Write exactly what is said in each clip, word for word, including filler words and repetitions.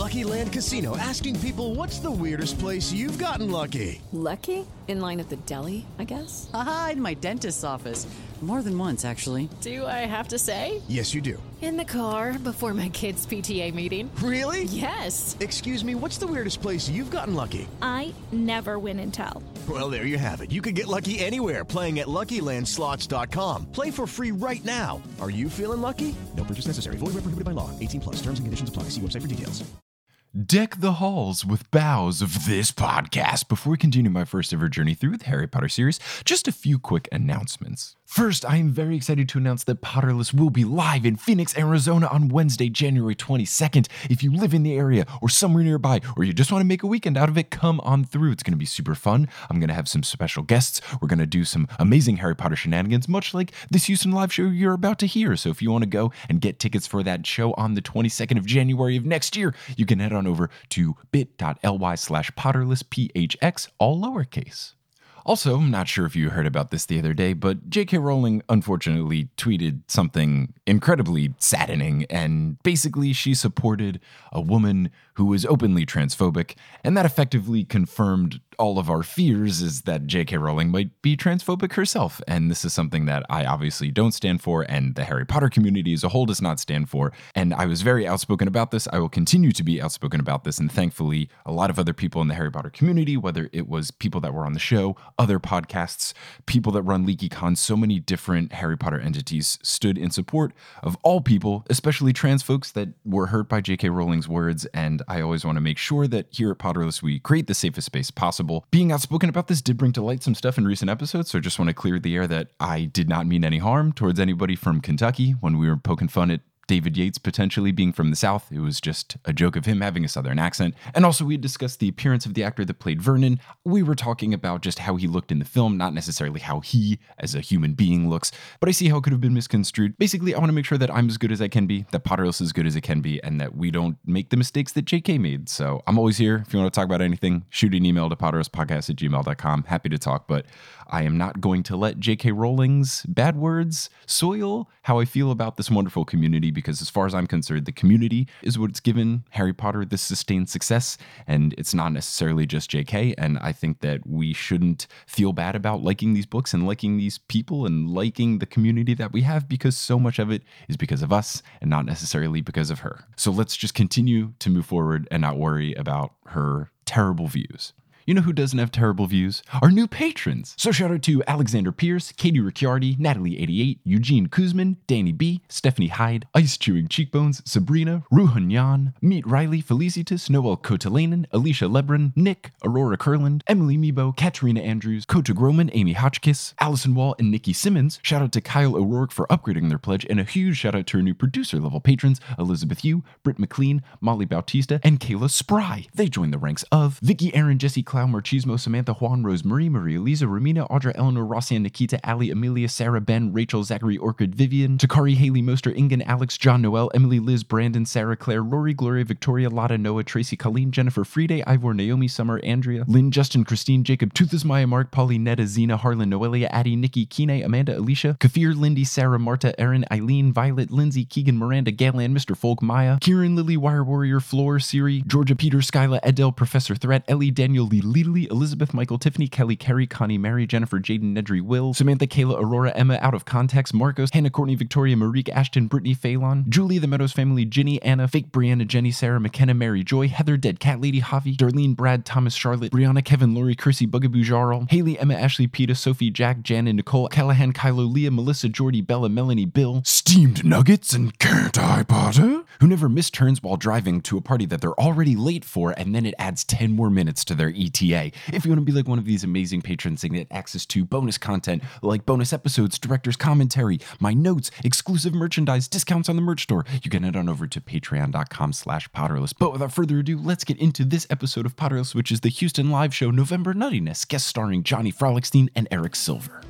Lucky Land Casino, asking people, what's the weirdest place you've gotten lucky? Lucky? In line at the deli, I guess? Aha, in my dentist's office. More than once, actually. Do I have to say? Yes, you do. In the car before my kids' P T A meeting. Really? Yes. Excuse me, what's the weirdest place you've gotten lucky? I never win and tell. Well, there you have it. You can get lucky anywhere, playing at Lucky Land Slots dot com. Play for free right now. Are you feeling lucky? No purchase necessary. Void where prohibited by law. eighteen plus. Terms and conditions apply. See website for details. Deck the halls with boughs of this podcast. Before we continue my first ever journey through the Harry Potter series, just a few quick announcements. First, I am very excited to announce that Potterless will be live in Phoenix, Arizona on Wednesday, January twenty-second. If you live in the area or somewhere nearby, or you just want to make a weekend out of it, come on through. It's going to be super fun. I'm going to have some special guests. We're going to do some amazing Harry Potter shenanigans, much like this Houston live show you're about to hear. So if you want to go and get tickets for that show on the twenty-second of January of next year, you can head on over to bit.ly slash Potterless, P H X, all lowercase. Also, I'm not sure if you heard about this the other day, but J K Rowling unfortunately tweeted something incredibly saddening, and basically she supported a woman who was openly transphobic, and that effectively confirmed all of our fears, is that J K Rowling might be transphobic herself, and this is something that I obviously don't stand for, and the Harry Potter community as a whole does not stand for, and I was very outspoken about this. I will continue to be outspoken about this, and thankfully a lot of other people in the Harry Potter community, whether it was people that were on the show, other podcasts, people that run LeakyCon, so many different Harry Potter entities stood in support of all people, especially trans folks that were hurt by J K Rowling's words, and I always want to make sure that here at Potterless we create the safest space possible. Being outspoken about this did bring to light some stuff in recent episodes, so I just want to clear the air that I did not mean any harm towards anybody from Kentucky when we were poking fun at David Yates potentially being from the South. It was just a joke of him having a Southern accent. And also we had discussed the appearance of the actor that played Vernon. We were talking about just how he looked in the film, not necessarily how he as a human being looks, but I see how it could have been misconstrued. Basically, I want to make sure that I'm as good as I can be, that Potterless is as good as it can be, and that we don't make the mistakes that J K made. So I'm always here. If you want to talk about anything, shoot an email to potterlesspodcast at gmail dot com. Happy to talk, but I am not going to let J K Rowling's bad words soil how I feel about this wonderful community, because as far as I'm concerned, the community is what's given Harry Potter this sustained success, and it's not necessarily just J K, and I think that we shouldn't feel bad about liking these books and liking these people and liking the community that we have, because so much of it is because of us and not necessarily because of her. So let's just continue to move forward and not worry about her terrible views. You know who doesn't have terrible views? Our new patrons. So shout out to Alexander Pierce, Katie Ricciardi, Natalie eighty-eight, Eugene Kuzman, Danny B, Stephanie Hyde, Ice Chewing Cheekbones, Sabrina, Ruhan Yan, Meet Riley, Felicitas, Noel Kotalainen, Alicia Lebron, Nick, Aurora Kurland, Emily Mebo, Katerina Andrews, Kota Groman, Amy Hotchkiss, Allison Wall, and Nikki Simmons. Shout out to Kyle O'Rourke for upgrading their pledge, and a huge shout out to our new producer level patrons, Elizabeth Yu, Britt McLean, Molly Bautista, and Kayla Spry. They joined the ranks of Vicky, Aaron, Jesse, Clow, Marchismo, Samantha, Juan, Rose, Marie, Maria, Lisa, Romina, Audra, Eleanor, Rossian, Nikita, Ali, Amelia, Sarah, Ben, Rachel, Zachary, Orchid, Vivian, Takari, Haley, Moster, Ingen, Alex, John, Noel, Emily, Liz, Brandon, Sarah, Claire, Rory, Gloria, Victoria, Lotta, Noah, Tracy, Colleen, Jennifer, Friday, Ivor, Naomi, Summer, Andrea, Lynn, Justin, Christine, Jacob, Toothus, Maya, Mark, Polly, Netta, Zena, Harlan, Noelia, Addie, Nikki, Kine, Amanda, Alicia, Kafir, Lindy, Sarah, Marta, Erin, Eileen, Violet, Lindsay, Keegan, Miranda, Galan, Mister Folk, Maya, Kieran, Lily, Wire Warrior, Floor, Siri, Georgia, Peter, Skyla, Adele, Professor Threat, Ellie, Daniel, Lee, Lily, Elizabeth, Michael, Tiffany, Kelly, Carrie, Connie, Mary, Jennifer, Jaden, Nedry, Will, Samantha, Kayla, Aurora, Emma, Out of Context, Marcos, Hannah, Courtney, Victoria, Marique, Ashton, Brittany, Phelan, Julie, The Meadows Family, Ginny, Anna, Fake, Brianna, Jenny, Sarah, McKenna, Mary, Joy, Heather, Dead Cat Lady, Javi, Darlene, Brad, Thomas, Charlotte, Brianna, Kevin, Lori, Chrissy, Bugaboo, Jarl, Haley, Emma, Ashley, Peta, Sophie, Jack, Jan, Nicole, Callahan, Kylo, Leah, Melissa, Jordy, Bella, Melanie, Bill, Steamed Nuggets, and Can't I Potter, who never miss turns while driving to a party that they're already late for, and then it adds ten more minutes to their E T A. If you want to be like one of these amazing patrons and get access to bonus content like bonus episodes, director's commentary, my notes, exclusive merchandise, discounts on the merch store, you can head on over to patreon.com slash Potterless. But without further ado, let's get into this episode of Potterless, which is the Houston live show November Nuttiness, guest starring Johnny Frolickstein and Eric Silver.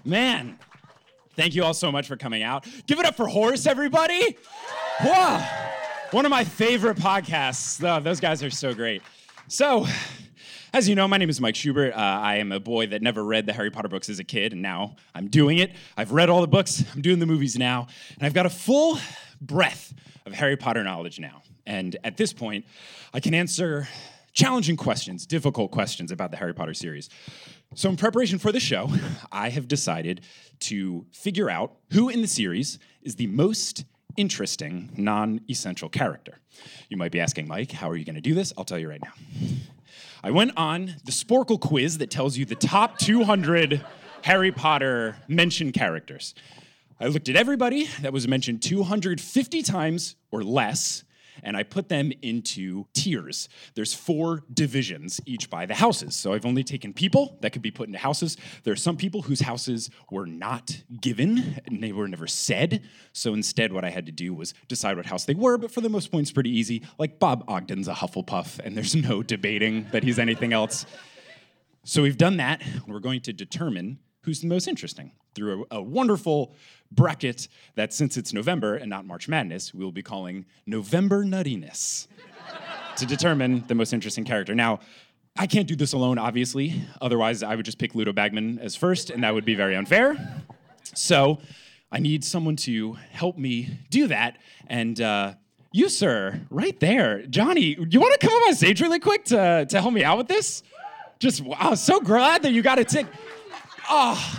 Man, thank you all so much for coming out. Give it up for Horace, everybody. Wow. One of my favorite podcasts. Oh, those guys are so great. So, as you know, my name is Mike Schubert. Uh, I am a boy that never read the Harry Potter books as a kid, and now I'm doing it. I've read all the books. I'm doing the movies now, and I've got a full breadth of Harry Potter knowledge now. And at this point, I can answer challenging questions, difficult questions about the Harry Potter series. So in preparation for the show, I have decided to figure out who in the series is the most interesting non-essential character. You might be asking, Mike, how are you going to do this? I'll tell you right now. I went on the Sporkle quiz that tells you the top two hundred Harry Potter mentioned characters. I looked at everybody that was mentioned two hundred fifty times or less, and I put them into tiers. There's four divisions, each by the houses. So I've only taken people that could be put into houses. There are some people whose houses were not given, and they were never said. So instead, what I had to do was decide what house they were, but for the most points, pretty easy. Like Bob Ogden's a Hufflepuff, and there's no debating that he's anything else. So we've done that, and we're going to determine who's the most interesting through a, a wonderful bracket that, since it's November and not March Madness, we will be calling November Nuttiness to determine the most interesting character. Now, I can't do this alone, obviously. Otherwise, I would just pick Ludo Bagman as first, and that would be very unfair. So I need someone to help me do that. And uh, you, sir, right there. Johnny, you want to come up on stage really quick to, to help me out with this? Just, wow, so glad that you got a tick. Oh.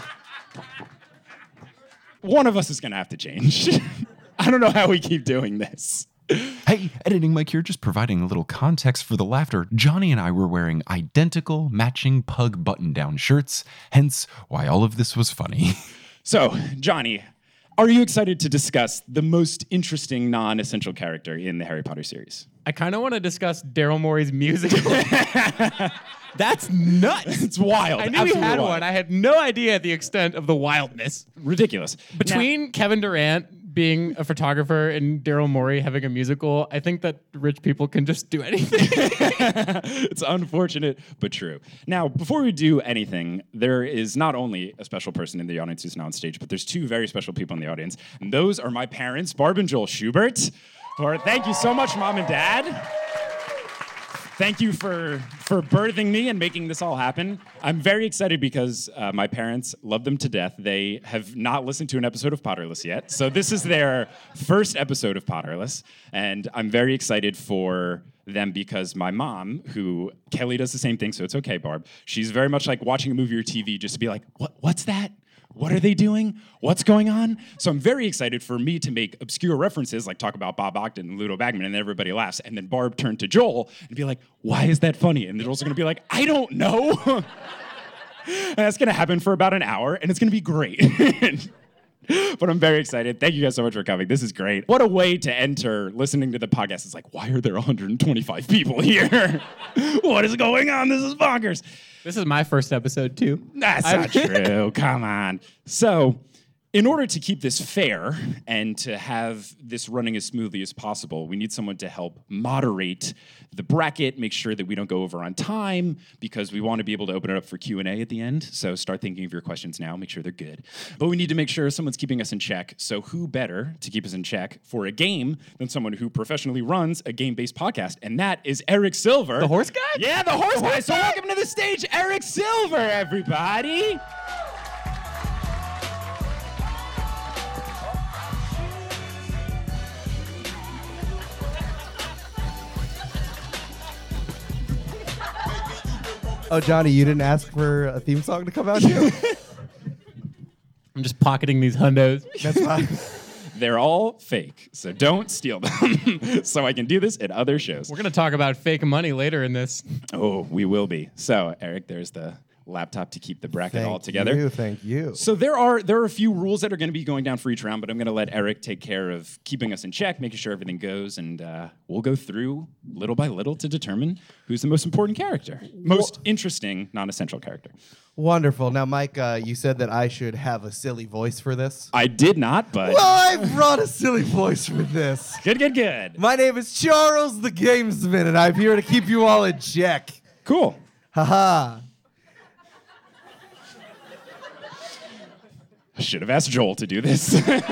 One of us is going to have to change. I don't know how we keep doing this. Hey, Editing Mike here, just providing a little context for the laughter. Johnny and I were wearing identical matching pug button-down shirts, hence why all of this was funny. So, Johnny, are you excited to discuss the most interesting non-essential character in the Harry Potter series? I kind of want to discuss Daryl Morey's musical. That's nuts. It's wild. I knew Absolutely he had wild. one. I had no idea the extent of the wildness. Ridiculous. Between Now, Kevin Durant being a photographer and Daryl Morey having a musical, I think that rich people can just do anything. It's unfortunate, but true. Now, before we do anything, there is not only a special person in the audience who's not on stage, but there's two very special people in the audience, and those are my parents, Barb and Joel Schubert. For, thank you so much, Mom and Dad. Thank you for, for birthing me and making this all happen. I'm very excited because uh, my parents love them to death. They have not listened to an episode of Potterless yet. So this is their first episode of Potterless. And I'm very excited for them because my mom, who Kelly does the same thing, so it's okay, Barb. She's very much like watching a movie or T V just to be like, what, what's that? What are they doing? What's going on? So I'm very excited for me to make obscure references, like talk about Bob Ogden and Ludo Bagman, and then everybody laughs. And then Barb turned to Joel and be like, why is that funny? And Joel's gonna be like, I don't know. And that's gonna happen for about an hour, and it's gonna be great. But I'm very excited. Thank you guys so much for coming. This is great. What a way to enter listening to the podcast. It's like, why are there one hundred twenty-five people here? What is going on? This is bonkers. This is my first episode, too. That's not true. Come on. So, in order to keep this fair and to have this running as smoothly as possible, we need someone to help moderate the bracket, make sure that we don't go over on time, because we want to be able to open it up for Q and A at the end. So start thinking of your questions now, make sure they're good. But we need to make sure someone's keeping us in check. So who better to keep us in check for a game than someone who professionally runs a game-based podcast? And that is Eric Silver. The horse guy? Yeah, the horse guy. So welcome to the stage, Eric Silver, everybody. Oh, Johnny, you didn't ask for a theme song to come out here? I'm just pocketing these hundos. That's fine. They're all fake, so don't steal them. So I can do this at other shows. We're going to talk about fake money later in this. Oh, we will be. So, Eric, there's the laptop to keep the bracket Thank all together. you, thank you. So there are there are a few rules that are going to be going down for each round, but I'm going to let Eric take care of keeping us in check, making sure everything goes, and uh, we'll go through little by little to determine who's the most important character, most interesting, non-essential character. Wonderful. Now, Mike, uh, you said that I should have a silly voice for this. I did not, but... Well, I brought a silly voice for this. Good, good, good. My name is Charles the Gamesman, and I'm here to keep you all in check. Cool. Haha. I should have asked Joel to do this.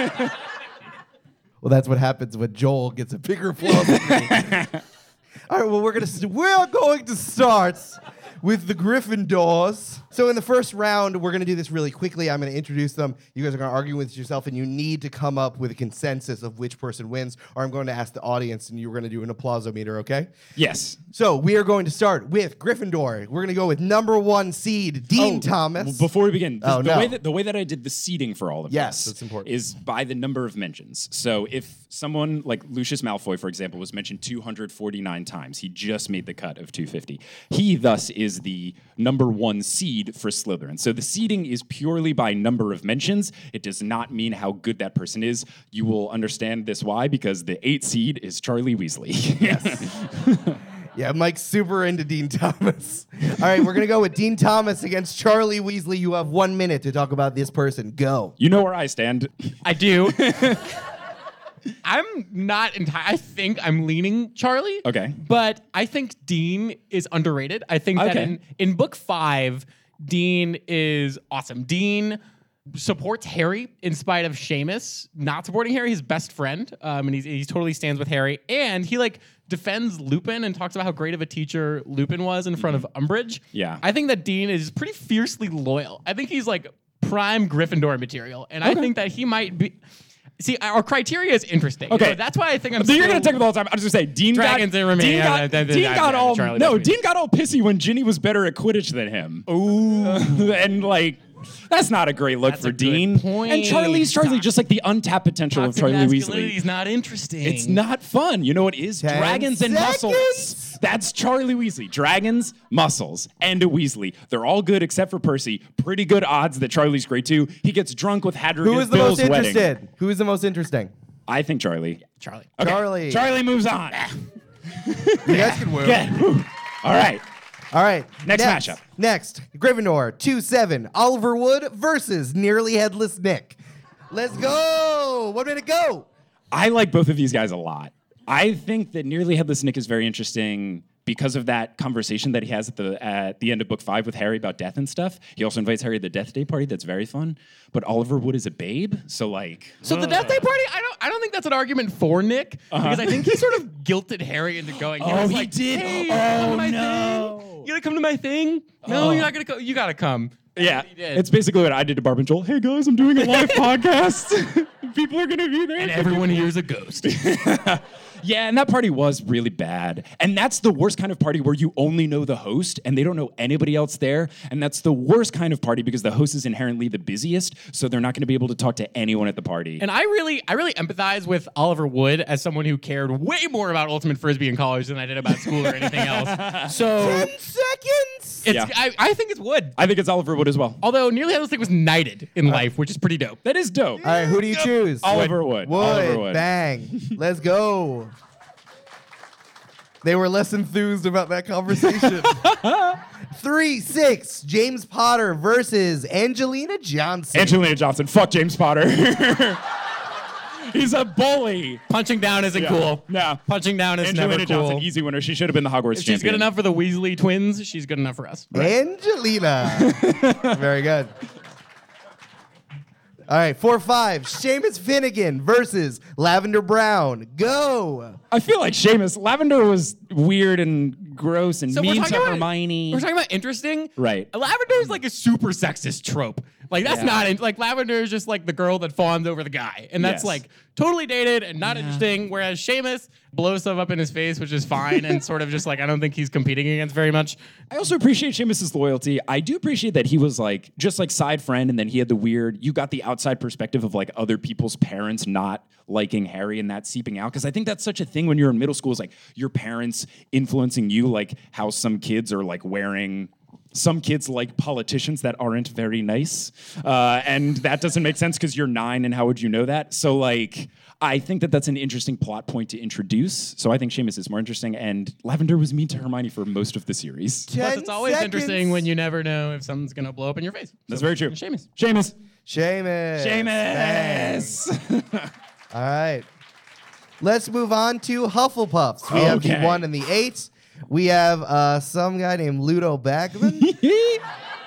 Well, that's what happens when Joel gets a bigger applause than me. All right, well, we're gonna st- we're going to start with the Gryffindors. So in the first round, we're gonna do this really quickly. I'm gonna introduce them. You guys are gonna argue with yourself, and you need to come up with a consensus of which person wins, or I'm going to ask the audience, and you're gonna do an applause-o-meter, okay? Yes. So we are going to start with Gryffindor. We're gonna go with number one seed, Dean Oh, Thomas. well, before we begin, the, Oh, the no. way that the way that I did the seating for all of Yes, this that's important. is by the number of mentions. So if someone like Lucius Malfoy, for example, was mentioned two hundred forty-nine times, he just made the cut of two hundred fifty. He thus is the number one seed for Slytherin. So the seeding is purely by number of mentions. It does not mean how good that person is. You will understand this why, because the eight seed is Charlie Weasley. Yes. Yeah, Mike's super into Dean Thomas. All right, we're going to go with Dean Thomas against Charlie Weasley. You have one minute to talk about this person. Go. You know where I stand. I do. I'm not entirely. I think I'm leaning Charlie. Okay. But I think Dean is underrated. I think that Okay. in, in book five, Dean is awesome. Dean supports Harry in spite of Seamus not supporting Harry, his best friend. Um, and he's, he totally stands with Harry. And he like defends Lupin and talks about how great of a teacher Lupin was in front of Umbridge. Yeah. I think that Dean is pretty fiercely loyal. I think he's like prime Gryffindor material. And I Okay. think that he might be... See, our criteria is interesting. Okay. So that's why I think I'm So you're still- gonna take it all the time. I was just gonna say Dean Dragons got and remain- Dean yeah, got, that- that- Dean that- got that- all Charlie, no that's me. Dean got all pissy when Ginny was better at Quidditch than him. Ooh, and like that's not a great look That's for a good Dean. point. And Charlie's Charlie, Toxic- just like the untapped potential of Toxic Charlie masculinity Weasley. is not interesting. It's not fun. You know what is? Ten Dragons and seconds. muscles. That's Charlie Weasley. Dragons, muscles, and a Weasley. They're all good except for Percy. Pretty good odds that Charlie's great too. He gets drunk with Hadrian Who is the Bill's most wedding. interested? Who is the most interesting? I think Charlie. Charlie. Okay. Charlie. Charlie moves on. You guys can win. Good. Whew. All right. All right. Next matchup. Next, Gryffindor, two seven, Oliver Wood versus Nearly Headless Nick. Let's go. One minute, go. I like both of these guys a lot. I think that Nearly Headless Nick is very interesting because of that conversation that he has at the at the end of book five with Harry about death and stuff. He also invites Harry to the Death Day party. That's very fun. But Oliver Wood is a babe, so like. So the Death Day party, I don't, I don't think that's an argument for Nick because I think he sort of guilted Harry into going. He Uh-huh. Oh, was he like, did? Hey, you gonna come Oh, to my no. thing? You gonna come to my thing? No, Oh. you're not gonna come. You gotta come. Yeah, he did. it's basically what I did to Barb and Joel. Hey guys, I'm doing a live podcast. People are gonna be there. And everyone here's a ghost. Yeah, and that party was really bad. And that's the worst kind of party where you only know the host and they don't know anybody else there. And that's the worst kind of party because the host is inherently the busiest, so they're not going to be able to talk to anyone at the party. And I really, I really empathize with Oliver Wood as someone who cared way more about Ultimate Frisbee in college than I did about school or anything else. So Ten seconds. it's, Yeah. I, I think it's Wood. I think it's Oliver Wood as well. Although Nearly Headless Nick was knighted in life, which is pretty dope. That is dope. All right, who do you choose? Oliver Wood. Wood. Oliver Wood. Bang. Let's go. They were less enthused about that conversation. three six, James Potter versus Angelina Johnson. Angelina Johnson. Fuck James Potter. He's a bully. Punching down isn't Yeah. cool. No. Punching down is Angelina never cool. Johnson, easy winner. She should have been the Hogwarts If she's champion. good enough for the Weasley twins, she's good enough for us. Angelina. Very good. All right, four five, Seamus Finnegan versus Lavender Brown. Go. I feel like Seamus. Lavender was weird and gross and So we're mean talking to about- Hermione. We're talking about interesting. Right. Lavender is like a super sexist trope. Like that's Yeah. not in, like Lavender is just like the girl that fawns over the guy, and that's Yes. like totally dated and not interesting. Whereas Seamus blows stuff up in his face, which is fine and sort of just like I don't think he's competing against very much. I also appreciate Seamus's loyalty. I do appreciate that he was like just like side friend, and then he had the weird. You got the outside perspective of like other people's parents not liking Harry and that seeping out, because I think that's such a thing when you're in middle school. Is like your parents influencing you, like how some kids are like wearing. Some kids like politicians that aren't very nice, uh, and that doesn't make sense because you're nine, and how would you know that? So like. I think that that's an interesting plot point to introduce. So I think Seamus is more interesting, and Lavender was mean to Hermione for most of the series. Plus, Ten it's always seconds. interesting when you never know if something's gonna blow up in your face. That's So, very true. Seamus. Seamus. Seamus. Bang. Seamus. All right. Let's move on to Hufflepuffs. We have the Okay. one and the eight. We have uh, some guy named Ludo Bagman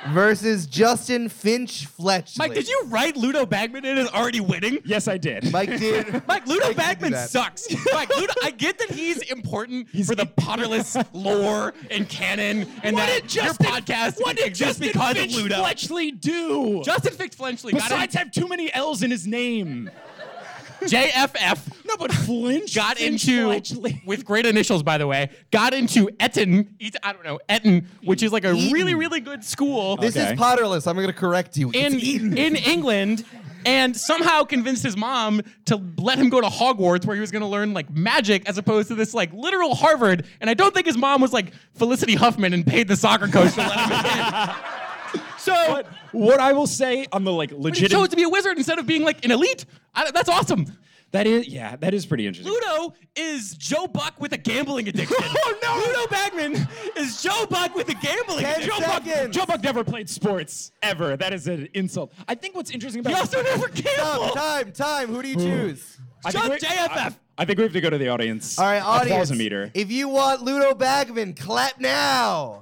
versus Justin Finch Fletchley. Mike, did you write Ludo Bagman in as already winning? Yes, I did. Mike did. Mike, Ludo Mike did do Bagman that. sucks. Mike, Ludo, I get that he's important for the Potterless lore and canon, and What that did your Justin- podcast What did exists Justin because Finch of Ludo. Fletchley do? Justin Finch Fletchley got Besides in, have too many L's in his name. J F F. No, but Flinch Got Finch into, Fletchley. with great initials, by the way, got into Eton, Eton- I don't know, Eton, which is like a Eton. really, really good school This Okay. is Potterless. I'm going to correct you. in, It's Eden. in England, and somehow convinced his mom to let him go to Hogwarts, where he was going to learn like magic as opposed to this like literal Harvard. And I don't think his mom was like Felicity Huffman and paid the soccer coach to let him in. So But what I will say on the like but he legit chose to be a wizard instead of being like an elite. I, that's awesome. that is yeah, that is pretty interesting. Ludo is Joe Buck with a gambling addiction. Oh, no! Ludo Bagman is Joe Buck with a gambling Ten addiction. Joe Buck, seconds. Joe Buck never played sports ever. That is an insult. I think what's interesting about He also never Stop. gambled. Time. Time. Who do you choose? I think Just we- J F F. I, I think we have to go to the audience. All right, audience. Applause meter. If you want Ludo Bagman, clap now.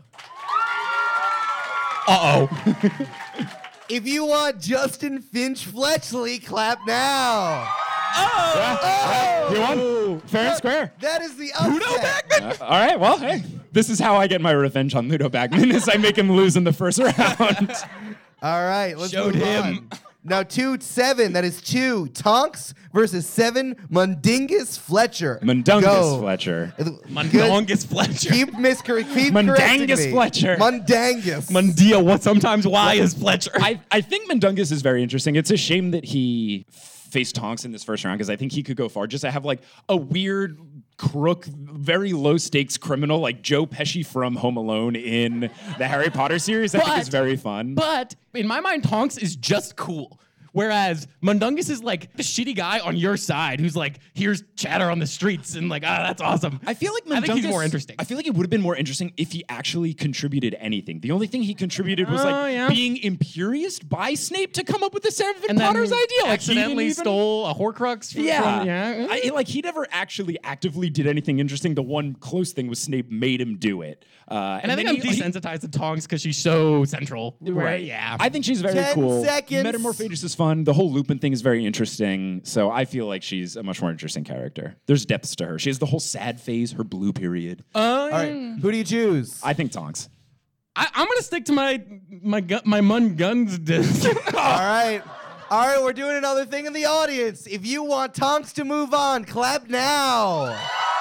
Uh oh. If you want Justin Finch Fletchley, clap now. Oh! You won. Fair and square. That is the upset. Ludo Bagman. Uh, all right. Well, hey, this is how I get my revenge on Ludo Bagman: is I make him lose in the first round. All right, let's Showed move him. on. Now two seven. That is two Tonks versus seven Mundingus Fletcher. Mundungus Go. Fletcher. Good. Mundongus Fletcher. Keep miscor- keep Mundangus correcting me. Fletcher. Mundangus. Mundia, what sometimes Y is Fletcher. I, I think Mundungus is very interesting. It's a shame that he faced Tonks in this first round because I think he could go far. Just to have like a weird crook, very low stakes criminal like Joe Pesci from Home Alone in the Harry Potter series, I think But- is very fun. But in my mind, Tonks is just cool. Whereas Mundungus is like the shitty guy on your side who's like, here's chatter on the streets and like, ah, that's awesome. I feel like I think he's Mundungus- more interesting. I feel like it would have been more interesting if he actually contributed anything. The only thing he contributed was Oh, like yeah. being imperious by Snape to come up with the Seven and then Potter's idea. Like he didn't accidentally even- stole a Horcrux. From, Yeah, from- yeah. I, like he never actually actively did anything interesting. The one close thing was Snape made him do it. Uh, and I think I'm then he- he- desensitized to Tonks because she's so central. Right. Yeah. I think she's very Ten cool. seconds. Metamorphagus is fun. The whole Lupin thing is very interesting. So I feel like she's a much more interesting character. There's depths to her. She has the whole sad phase, her blue period. Um, All right, who do you choose? I think Tonks. I, I'm gonna stick to my my gu- my mun guns. All right. All right, we're doing another thing in the audience. If you want Tonks to move on, clap now.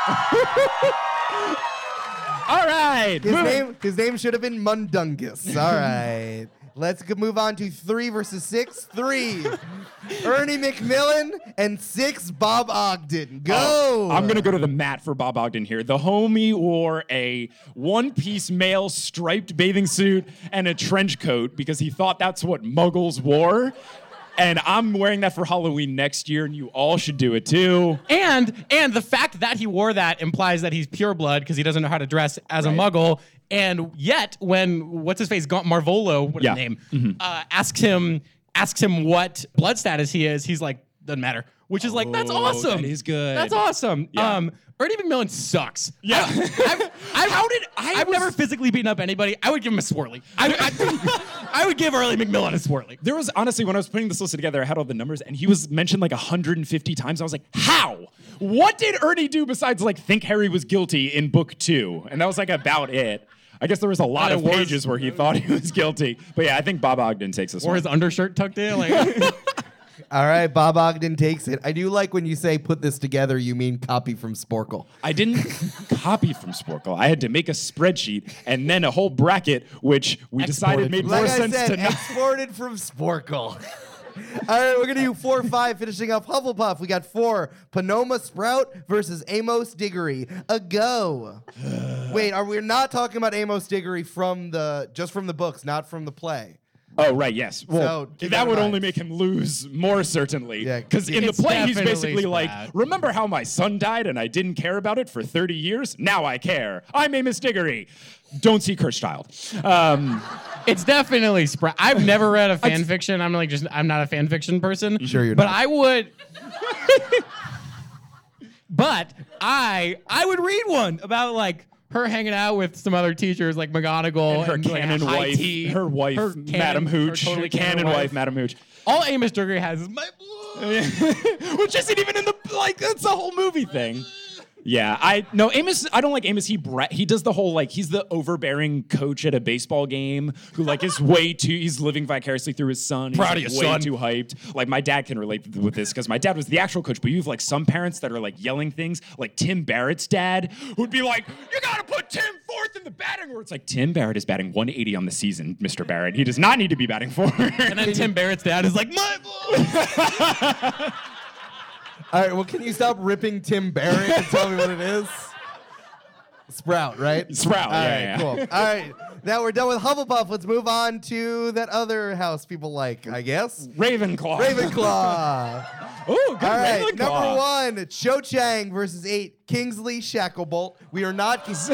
All right. His name, his name should have been Mundungus. All right. Let's go move on to three versus six. Three, Ernie McMillan, and six, Bob Ogden. Go. Oh, I'm going to go to the mat for Bob Ogden here. The homie wore a one-piece male striped bathing suit and a trench coat because he thought that's what muggles wore. And I'm wearing that for Halloween next year, and you all should do it too. And and the fact that he wore that implies that he's pure blood because he doesn't know how to dress as a muggle. And yet, when what's his face, Gaunt Marvolo, what is Yeah. his name, uh, asks him asks him what blood status he is, he's like, doesn't matter. Which is like, that's Oh, awesome. that is good. That's awesome. Yeah. Um, Ernie McMillan sucks. Yeah. I've, I've, How did- I I've was- never physically beaten up anybody. I would give him a swirly. I, I, I would give Ernie McMillan a swirly. There was honestly, when I was putting this list together, I had all the numbers, and he was mentioned like one hundred fifty times. I was like, how? What did Ernie do besides like think Harry was guilty in book two? And that was like about it. I guess there was a lot Uh, of wore pages his- where he thought he was guilty. But yeah, I think Bob Ogden takes this Or one. his undershirt tucked in. Like, All right, Bob Ogden takes it. I do like when you say put this together, you mean copy from Sporkle. I didn't copy from Sporkle. I had to make a spreadsheet and then a whole bracket, which we decided Exported made from- more Like I sense said, to not. exported from Sporkle. All right, we're going to do four five, finishing up Hufflepuff. We got four, Panoma Sprout versus Amos Diggory. A go. Wait, are we not talking about Amos Diggory from the, just from the books, not from the play? Oh, right, yes. Well, So, keep that that in would mind. only make him lose more, certainly. Yeah, Because in the it's play, he's definitely basically like, Sprat. remember how my son died and I didn't care about it for thirty years? Now I care. I'm Amos Diggory. Don't see Cursed Child. Um, it's definitely Sprat. I've never read a fan fiction. I'm like just I'm not a fan fiction person. Sure you're but not. I would. But I I would read one about like her hanging out with some other teachers like McGonagall And her and, canon like, high wife, tea. her wife, Her canon- Madam Hooch, her totally her canon wife, Madam Hooch. All Amos Durger has is my blood. Which isn't even in the, like, that's the whole movie thing. Yeah, I no Amos. I don't like Amos. He bra- he does the whole like he's the overbearing coach at a baseball game who like is way too. He's living vicariously through his son. He's, Proud like, of you, way son. too hyped. Like my dad can relate with this because my dad was the actual coach. But you have like some parents that are like yelling things. Like Tim Barrett's dad would be like, "You got to put Tim fourth in the batting order." It's like Tim Barrett is batting one eighty on the season, Mister Barrett. He does not need to be batting fourth. And then Tim Barrett's dad is like, my blood. All right, well, can you stop ripping Tim Barrett and tell me what it is? Sprout, right? Sprout, All yeah, right, yeah. cool. All right, now we're done with Hufflepuff. Let's move on to that other house people like, I guess. Ravenclaw. Ravenclaw. Ooh, good All right, Ravenclaw. number one, Cho Chang versus eight, Kingsley Shacklebolt. We are not con-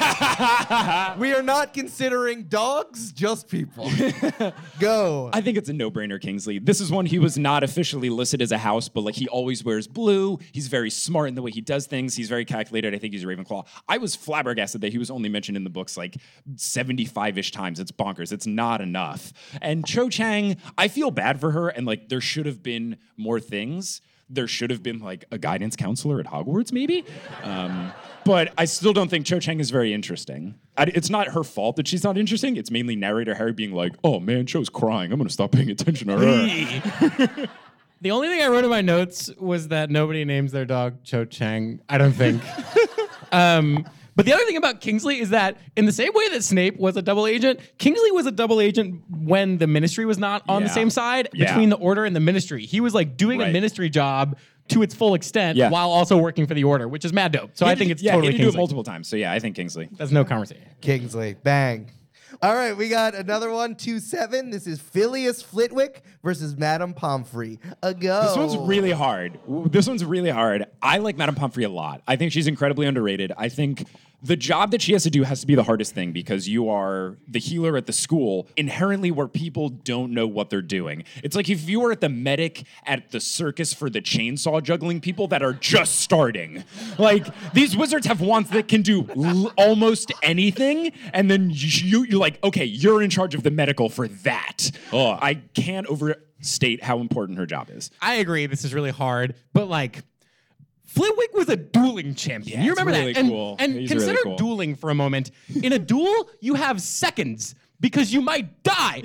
we are not considering dogs, just people. Go. I think it's a no-brainer, Kingsley. This is one he was not officially listed as a house, but like he always wears blue. He's very smart in the way he does things. He's very calculated. I think he's a Ravenclaw. I was flabbergasted that he was only mentioned in the books like seventy-five-ish times. It's bonkers. It's not enough. And Cho Chang, I feel bad for her, and like there should have been more things. There should have been like a guidance counselor at Hogwarts, maybe. Um, but I still don't think Cho Chang is very interesting. I, it's not her fault that she's not interesting. It's mainly narrator Harry being like, "Oh man, Cho's crying. I'm gonna stop paying attention to her." The only thing I wrote in my notes was that nobody names their dog Cho Chang. I don't think. um, but the other thing about Kingsley is that in the same way that Snape was a double agent, Kingsley was a double agent when the Ministry was not on Yeah. the same side Yeah. between the Order and the Ministry. He was like doing Right. a Ministry job to its full extent Yeah. while also working for the Order, which is mad dope. So I think it's yeah, totally he did do it Kingsley. multiple times. So yeah, I think Kingsley. That's no conversation. Kingsley, bang. All right, we got another one, two seven. This is Phileas Flitwick versus Madame Pomfrey. A go. This one's really hard. This one's really hard. I like Madame Pomfrey a lot. I think she's incredibly underrated. I think the job that she has to do has to be the hardest thing because you are the healer at the school inherently where people don't know what they're doing. It's like if you were at the medic at the circus for the chainsaw juggling people that are just starting. Like these wizards have wands that can do l- almost anything, and then you you're like, okay, you're in charge of the medical for that. Oh, I can't overstate how important her job is. I agree. This is really hard, but like Flitwick was a dueling champion. Yeah, you it's remember really that? And, cool. and He's consider really cool. dueling for a moment. In a duel, you have seconds because you might die.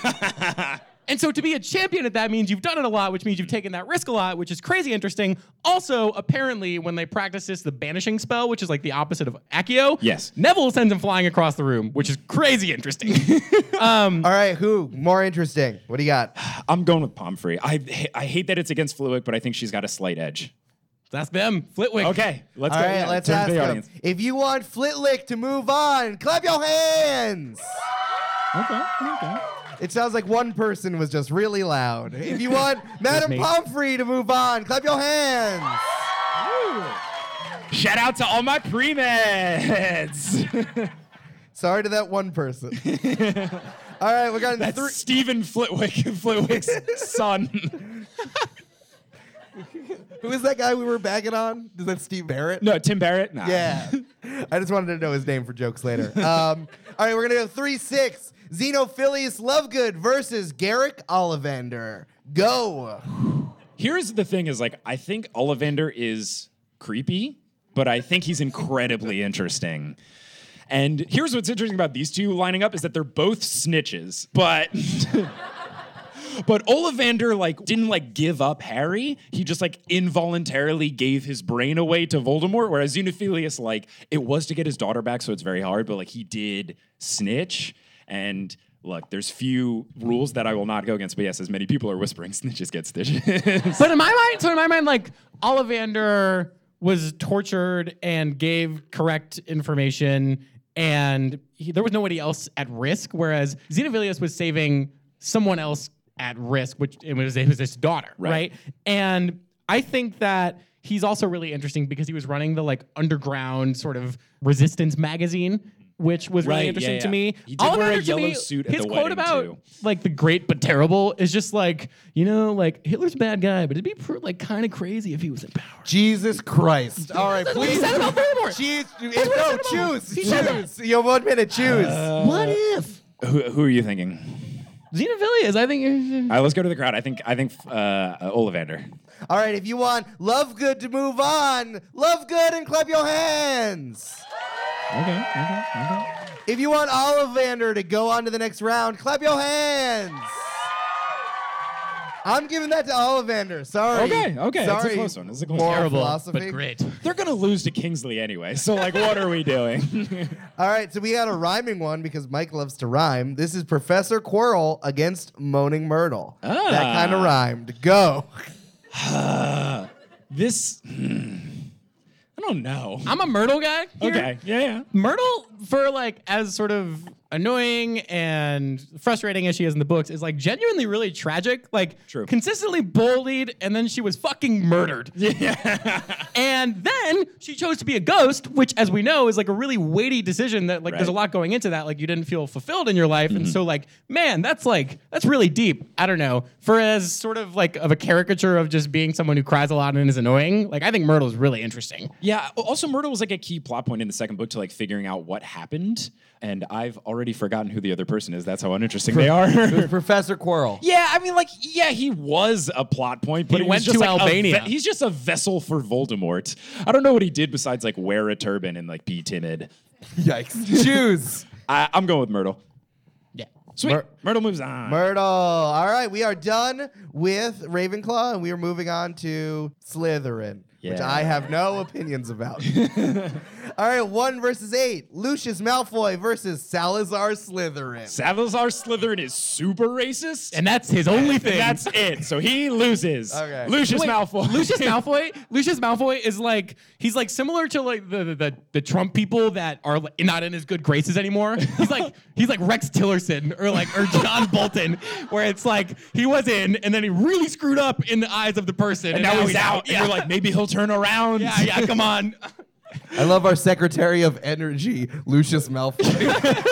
And so to be a champion at that means you've done it a lot, which means you've taken that risk a lot, which is crazy interesting. Also, apparently, when they practice this, the banishing spell, which is like the opposite of Accio, Yes. Neville sends him flying across the room, which is crazy interesting. All right, who? More interesting. What do you got? I'm going with Pomfrey. I I hate that it's against Flitwick, but I think she's got a slight edge. That's them, Flitwick. Okay, let's All go. right, yeah, let's turn to ask the them. audience. If you want Flitwick to move on, clap your hands. Okay, okay. It sounds like one person was just really loud. If you want Madame me. Pomfrey to move on, clap your hands. Shout out to all my pre-meds. Sorry to that one person. All right, we got That's three. Stephen Flitwick, Flitwick's son. Who is that guy we were bagging on? Is that Steve Barrett? No, Tim Barrett. Nah. Yeah. I just wanted to know his name for jokes later. Um, all right, we're going to go three six. Xenophilius Lovegood versus Garrick Ollivander. Go. Here's the thing: is like I think Ollivander is creepy, but I think he's incredibly interesting. And here's what's interesting about these two lining up is that they're both snitches, but. But Ollivander like didn't like give up Harry. He just like involuntarily gave his brain away to Voldemort. Whereas Xenophilius, like it was to get his daughter back, so it's very hard. But like he did snitch. And look, there's few rules that I will not go against. But yes, as many people are whispering, snitches get stitches. But in my mind, so in my mind, like Ollivander was tortured and gave correct information, and he, there was nobody else at risk. Whereas Xenophilius was saving someone else at risk, which it was, it was his daughter, right. Right. And I think that he's also really interesting because he was running the like underground sort of resistance magazine. which was really Right, interesting yeah, to yeah. me. He did wear a Ollivander, to yellow me, suit at his the quote wedding, about too. like the great but terrible is just like, you know, like Hitler's a bad guy, but it'd be pr- like kind of crazy if he was in power. Jesus Christ. All right, That's what please. he said about Voldemort. Choose. That's what he No, said about choose. Voldemort. He said Choose. You have one minute. Choose. What if? Who, who are you thinking? Xenophilius, I think. All right, let's go to the crowd. I think I think uh, Ollivander. All right, if you want Love Good to move on, Love Good and clap your hands. Okay, okay, okay. If you want Ollivander to go on to the next round, clap your hands. I'm giving that to Ollivander. Sorry. Okay, okay, it's a Sorry. close one. It's a close Moral one. Terrible, philosophy. but great. They're gonna lose to Kingsley anyway. So like, what are we doing? All right, so we got a rhyming one because Mike loves to rhyme. This is Professor Quirrell against Moaning Myrtle. Ah. That kind of rhymed. Go. this. hmm, I don't know. I'm a Myrtle guy. Here. Okay. Yeah, yeah. Myrtle, for like as sort of annoying and frustrating as she is in the books, is like genuinely really tragic. Like True. consistently bullied, and then she was fucking murdered. Yeah. And then she chose to be a ghost, which, as we know, is like a really weighty decision. That like there's a Right. lot going into that. Like you didn't feel fulfilled in your life, and so like man, that's like that's really deep. I don't know. For as sort of like of a caricature of just being someone who cries a lot and is annoying, like I think Myrtle is really interesting. Yeah. Also, Myrtle was like a key plot point in the second book to like figuring out what happened. And I've already forgotten who the other person is. That's how uninteresting they are. Professor Quirrell. Yeah, I mean, like, yeah, he was a plot point, but He it was went just to like a Albania. ve- he's just a vessel for Voldemort. I don't know what he did besides like wear a turban and like be timid. Yikes. Choose. I, I'm going with Myrtle. Yeah. Sweet. Myr- Myrtle moves on. Myrtle. All right, we are done with Ravenclaw, and we are moving on to Slytherin, which Yeah. I have no opinions about. All right, one versus eight. Lucius Malfoy versus Salazar Slytherin. Salazar Slytherin is super racist. And that's his only thing. That's it. So he loses. Okay. Lucius Wait, Malfoy. Lucius Malfoy. Lucius Malfoy is like he's like similar to like the, the the the Trump people that are like, not in his good graces anymore. He's like he's like Rex Tillerson or like or John Bolton, where it's like he was in and then he really screwed up in the eyes of the person, and now, he's out. Yeah. And you're like, maybe he'll turn around. yeah, yeah, come on. I love our Secretary of Energy, Lucius Malfoy.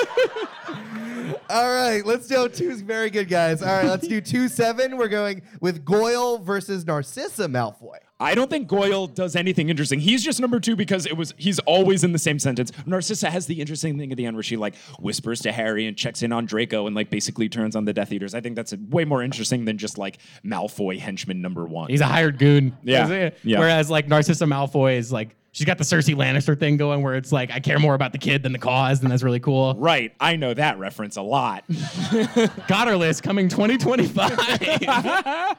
All right, let's do two very good guys. All right, let's do two seven. We're going with Goyle versus Narcissa Malfoy. I don't think Goyle does anything interesting. He's just number two because it was he's always in the same sentence. Narcissa has the interesting thing at the end where she like whispers to Harry and checks in on Draco and like basically turns on the Death Eaters. I think that's way more interesting than just like Malfoy henchman number one. He's a hired goon. Yeah, yeah. Whereas like Narcissa Malfoy is like she's got the Cersei Lannister thing going where it's like I care more about the kid than the cause, and that's really cool. Right, I know that reference a lot. Gotterless coming twenty twenty-five.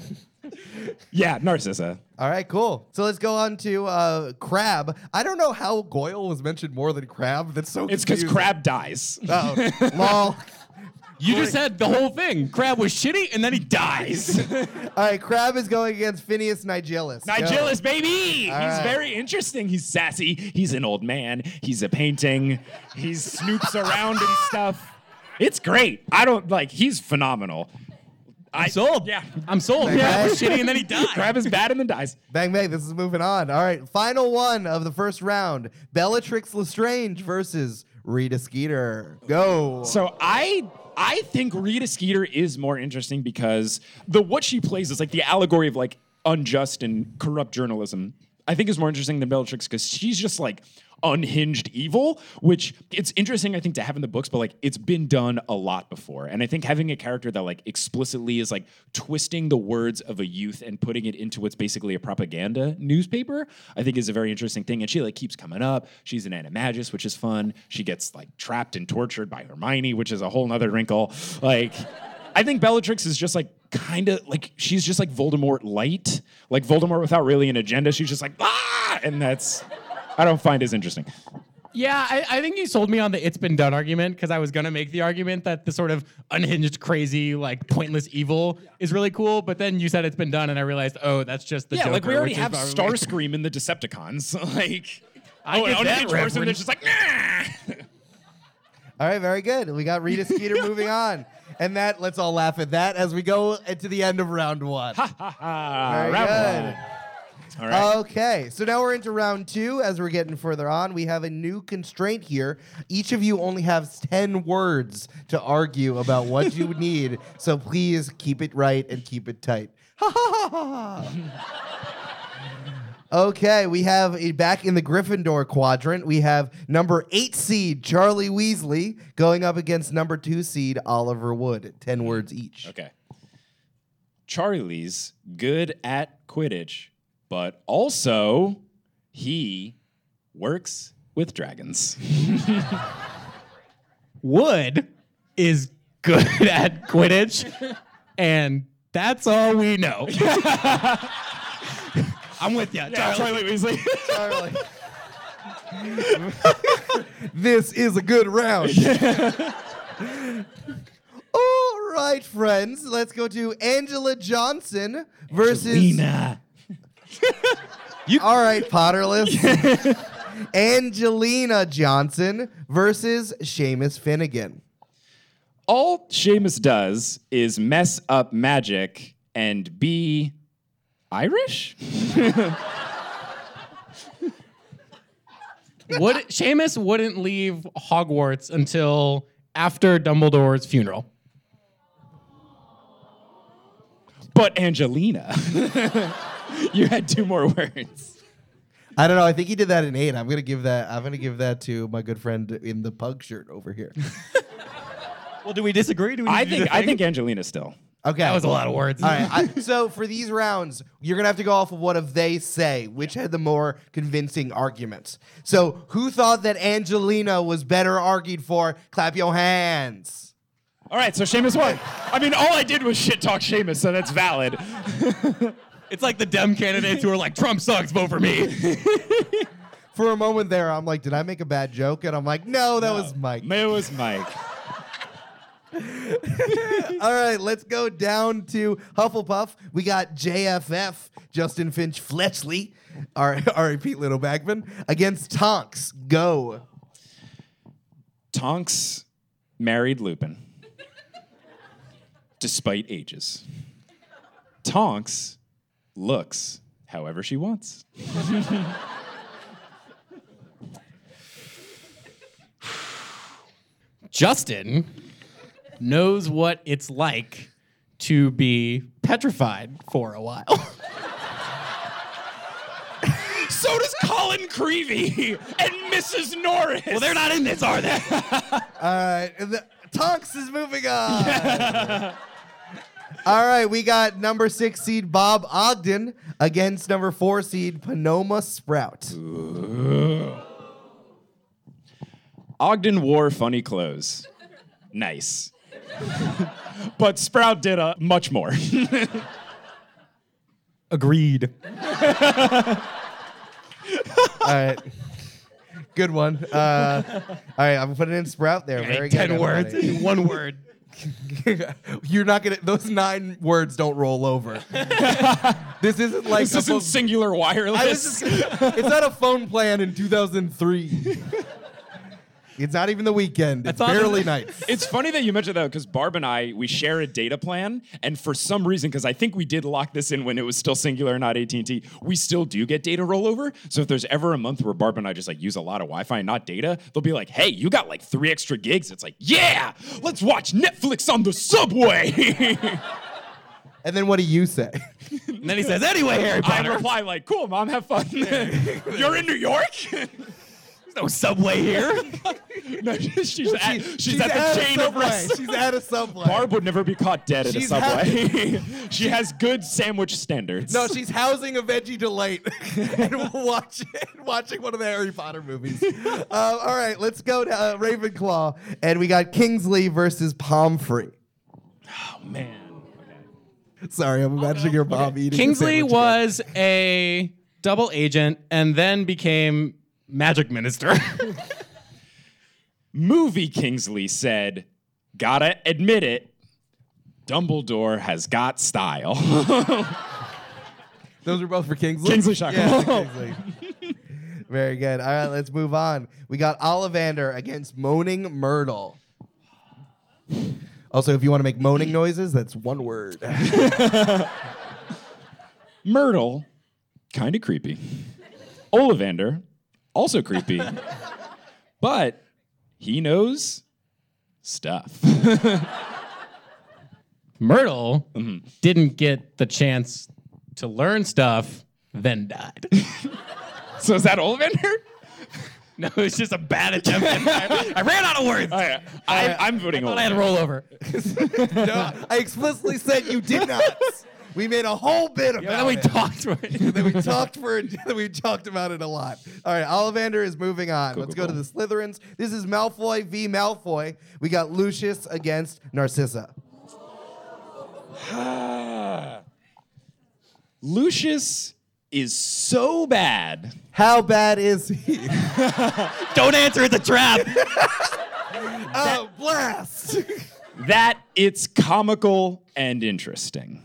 Yeah, Narcissa. All right, cool. So let's go on to uh, Crab. I don't know how Goyle was mentioned more than Crab. That's so It's because confusing. Crab dies. Oh, lol. You just said the whole thing. Crab was shitty, and then he dies. All right, Crab is going against Phineas Nigellus. Go. Nigellus, baby! All He's right. very interesting. He's sassy. He's an old man. He's a painting. He snoops around and stuff. It's great. I don't like. He's phenomenal. I sold. Yeah, I'm sold. Okay. Crab was shitty, and then he died. Crab is bad and then dies. Bang, bang. This is moving on. All right, final one of the first round. Bellatrix Lestrange versus Rita Skeeter. Go. So I I think Rita Skeeter is more interesting because the what she plays is like the allegory of like unjust and corrupt journalism. I think is more interesting than Bellatrix because she's just like unhinged evil, which it's interesting, I think, to have in the books, but like it's been done a lot before. And I think having a character that like explicitly is like twisting the words of a youth and putting it into what's basically a propaganda newspaper, I think is a very interesting thing. And she like keeps coming up. She's an animagus, which is fun. She gets like trapped and tortured by Hermione, which is a whole nother wrinkle. Like, I think Bellatrix is just like kind of like she's just like Voldemort light, like Voldemort without really an agenda. She's just like ah, and that's I don't find as interesting. Yeah, I, I think you sold me on the it's been done argument because I was going to make the argument that the sort of unhinged, crazy, like pointless evil is really cool. But then you said it's been done, and I realized, oh, that's just the Yeah, Joker, like we already which is have probably- Starscream in the Decepticons. like, I oh, get an that unhinged person reference. that's just like nah. All right, very good. We got Rita Skeeter moving on. And that, let's all laugh at that as we go into the end of round one. Ah, Very round good. one. All right. Okay, so now we're into round two. As we're getting further on, we have a new constraint here. Each of you only has ten words to argue about what you need, so please keep it right and keep it tight. Ha ha ha ha. Okay, we have a, back in the Gryffindor quadrant, we have number eight seed Charlie Weasley going up against number two seed Oliver Wood. Ten words each. Okay. Charlie's good at Quidditch, but also he works with dragons. Wood is good at Quidditch, and that's all we know. I'm with you, Yeah, Charlie Weasley. Charlie. This is a good round. All right, friends. Let's go to Angela Johnson versus. Angelina. You... All right, Potterless. Angelina Johnson versus Seamus Finnegan. All Seamus does is mess up magic and be Irish? Would Seamus wouldn't leave Hogwarts until after Dumbledore's funeral. But Angelina, you had two more words. I don't know. I think he did that in eight. I'm gonna give that. I'm gonna give that to my good friend in the pug shirt over here. Well, do we disagree? Do we? I do think the I thing? think Angelina still. Okay, That was a lot of words. All right. I, so for these rounds, you're gonna have to go off of what of they say, which had the more convincing arguments. So who thought that Angelina was better argued for? Clap your hands. All right, so Seamus won. I mean, all I did was shit talk Seamus, so that's valid. It's like the Dem candidates who are like, Trump sucks, vote for me. For a moment there, I'm like, did I make a bad joke? And I'm like, no, that was Mike. It was Mike. All right, let's go down to Hufflepuff. We got J F F, Justin Finch Fletchley, R I P Little Bagman, against Tonks. Go. Tonks married Lupin, despite ages. Tonks looks however she wants. Justin knows what it's like to be petrified for a while. So does Colin Creevy and Missus Norris. Well, they're not in this, are they? All right, and the, Tonks is moving on. All right, we got number six seed Bob Ogden against number four seed Panoma Sprout. Ogden wore funny clothes. Nice. But Sprout did uh, much more. Agreed. All right. Good one. Uh, all right, I'm putting in Sprout there. Very good. Ten words everybody. in one word. You're not gonna. Those nine words don't roll over. This isn't like This a isn't phone- singular wireless. I was just gonna, it's not a phone plan in two thousand three. It's not even the weekend. It's thought barely that- nights. It's funny that you mentioned that because Barb and I, we share a data plan. And for some reason, because I think we did lock this in when it was still Singular, not A T and T, we still do get data rollover. So if there's ever a month where Barb and I just like use a lot of Wi-Fi and not data, they'll be like, hey, you got like three extra gigs. It's like, yeah, let's watch Netflix on the subway. And then what do you say? And then he says, anyway, Harry I Potter. reply like, cool, mom, have fun. You're in New York? There's no subway here. No, she's at, she's, she's at the at a chain of Subway. restaurants. She's at a Subway. Barb would never be caught dead at She's a Subway. She has good sandwich standards. No, she's housing a veggie delight and watching watching one of the Harry Potter movies. Uh, all right, let's go to uh, Ravenclaw, and we got Kingsley versus Pomfrey. Oh, man. Sorry, I'm imagining your mom eating. a Kingsley sandwich was a double agent and then became magic minister. Movie Kingsley said, gotta admit it, Dumbledore has got style. again. Those are both for Kingsley. Kingsley Shocker. Yeah, Kingsley. Very good. All right, let's move on. We got Ollivander against Moaning Myrtle. Also, if you want to make moaning noises, that's one word. Myrtle kind of creepy. Ollivander, also creepy. But he knows stuff. Myrtle Mm-hmm. didn't get the chance to learn stuff, then died. So is that Ollivander? No, it's just a bad attempt. I, I ran out of words. Oh, yeah. I, I'm voting I thought I had a Ollivander. rollover. No, I explicitly said you did not. We made a whole bit about And then we it. talked for it. then we talked for it. Then we talked about it a lot. All right, Ollivander is moving on. Let's go to the Slytherins. This is Malfoy v. Malfoy. We got Lucius against Narcissa. Lucius is so bad. How bad is he? Don't answer, it's a trap. Oh, blast! That it's comical and interesting.